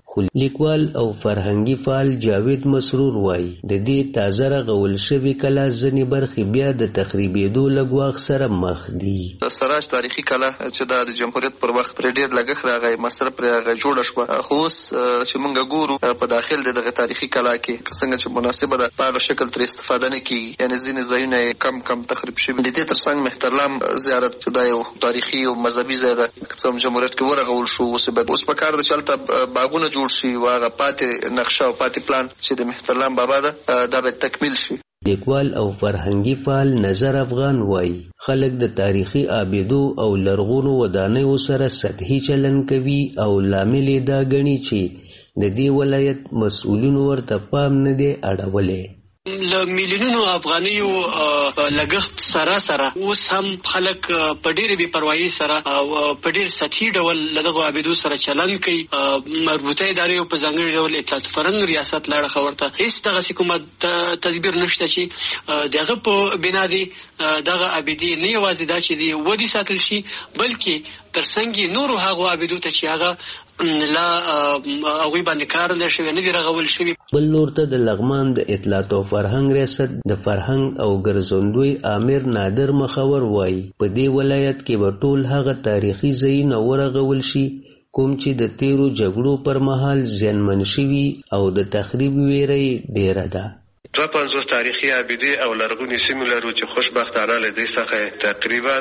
خو لیکوال او فرهنګي فعال جاوید مسرور وایي د دې تازه رغول شوي کلا ځینې برخې بیا د تخریبېدو له ګواښ سره مخ دي.
سراج تاریخي کلا چې د جمهوریت پر وخت پر ډېر لګښت راغی، مصرف پرې راغی، جوړه شوه، خو اوس چې موږ ګورو په داخل د دغه تاریخي کلا کې څنګه چې مناسبه ده په هغه شکل ترې استفاده نه کېږي، یعنې ځینې ځایونه یې کم تخریب شوي. د دې تر څنګ مهترلام زیارت چې دا یو تاریخي او مذهبي ځای ده، که څه هم جمهوریت کې ورغول شو، اوس په کار ده چې هلته باغونه جوړ شي او هغه پاتې نقشه او پاتې پلان چې د مهترلام بابا ده دا به تکمیل شي.
لیکوال او فرهنګي فعال نظر افغان وایي خلک د تاریخي آبدو او لرغونو ودانیو سره سطحي چلن کوي او لامل یې دا ګڼي چې د دې ولایت مسؤلینو ورته پام نه دی اړولی.
له میلیونونو افغانیو لګښت سره اوس هم خلک په ډېرې بې پروایي سره او په ډېر سطحي ډول له دغو عابدو سره چلند کوي. مربوطه ادارې په ځانګړي ډول اطلاعات فرهنګ ریاست لاړه ورته هېڅ دغسې کومه تدبیر نشته چې د هغه په بنا دې دغه عابدې نه یوازې دا چې دې ودې ساتل شي بلکې تر څنګ یې نورو هغو عابدو ته چې هغه لا هغوی باندې کار نه شوی نه دي رغول شوي.
بل لور ته د لغمان د اطلاعات او فرهنګ ریاست د فرهنګ او ګرځندوی امیر نادر مخور وایي په دې ولایت کې به ټول هغه تاریخي ځایونه ورغول شي کوم چې د تیرو جګړو پر مهال زیانمن شوي او د تخریب ویره یې ډېره ده.
52 تاریخي عابدې او لرغونې سیمې لرو چې خوشبختانه له دې څخه تقریبا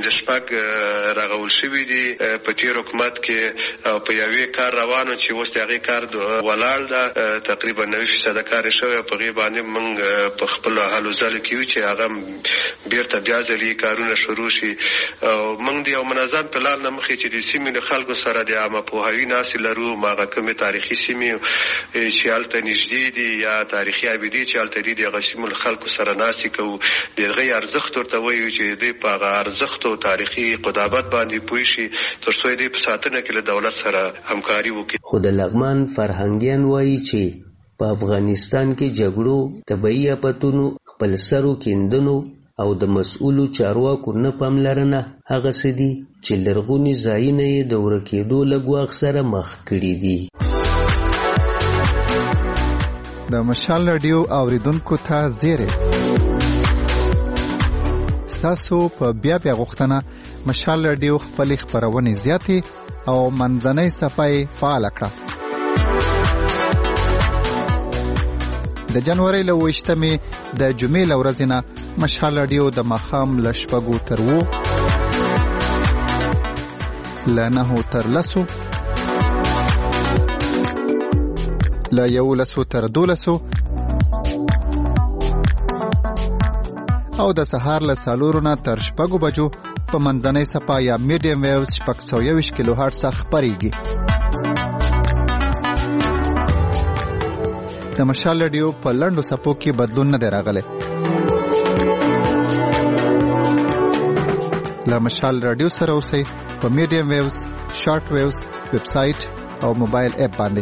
15 رغول شوي دي. په تیر حکومت کې او په یوې کار روانو چې اوس د هغې کار ولاړ ده، تقریبا 90% کار یې شوی. په هغې باندې موږ په خپلو هلو ځلو کې یو چې هغه بیرته بیا ځلې کارونه شروع شي. موږ د یو منظم پلان له مخې چې د سیمې له خلکو سره د عامه پوهاوي ناستې لرو، هغه کومې تاریخي سیمې چې هلته نږدې دي یا تاریخي عابدې چې د هغه سیمو له خلکو سره ناستې کوو، د هغې ارزښت ورته وایو چې دوی په هغه ارزښت او تاریخي قدامت باندې پوه شي تر څو دوی په ساتنه کې له دولت سره همکاري وکړي.
خو د لغمان فرهنګیان وایي چې په افغانستان کې جګړو، طبعي آفتونو، خپلسرو کیندنو او د مسؤلو چارواکو نه پاملرنه هغه څه دي چې لرغوني ځایونه یې د ورکېدو له ګواښ سره مخ کړي دي.
د مشال رادیو اوریدونکو ته زیری ستاسو په بیا غوښتنه مشال رادیو خپل خبرونه زیاتې او منځنۍ صفحه فعال کړه. د جنوري له 28مې د جمعې له ورځې نه مشال رادیو د ماښام له 6 تر 9 له 9 تر 10 له 11 تر 12 او د سهار له 4 نه تر 6 بجو په منځنۍ صفحه یا میډیم ویوز 621 کیلو هرتز خبريږي. د مشال رادیو په لنډو صفو کې بدلون نه دی راغلی. له مشال رادیو سره اوسئ په میډیم ویوز، شارټ ویوز، ویب سټ او موبایل اپ باندې.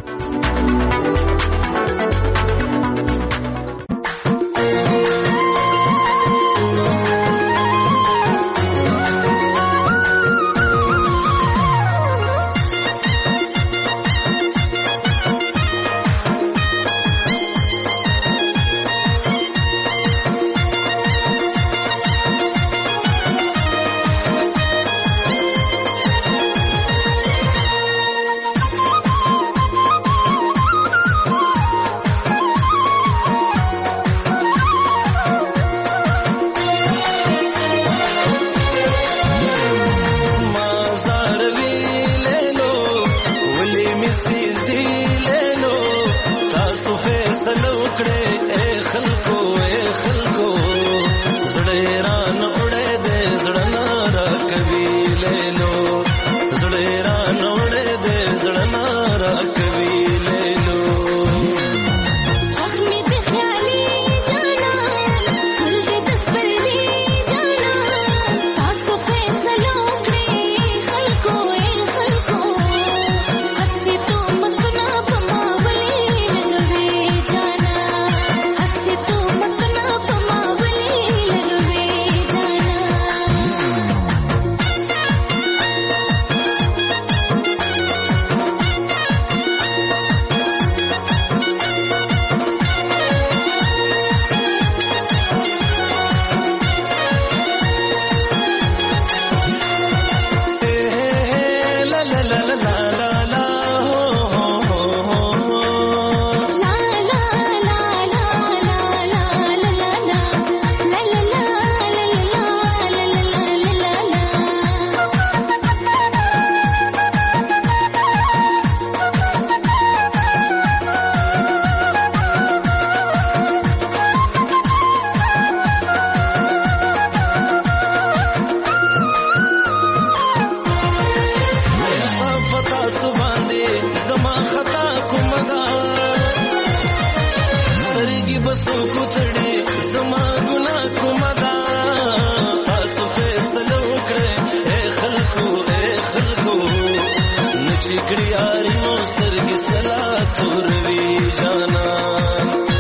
چې کړي یاري نو سترګې سلا توروي جانان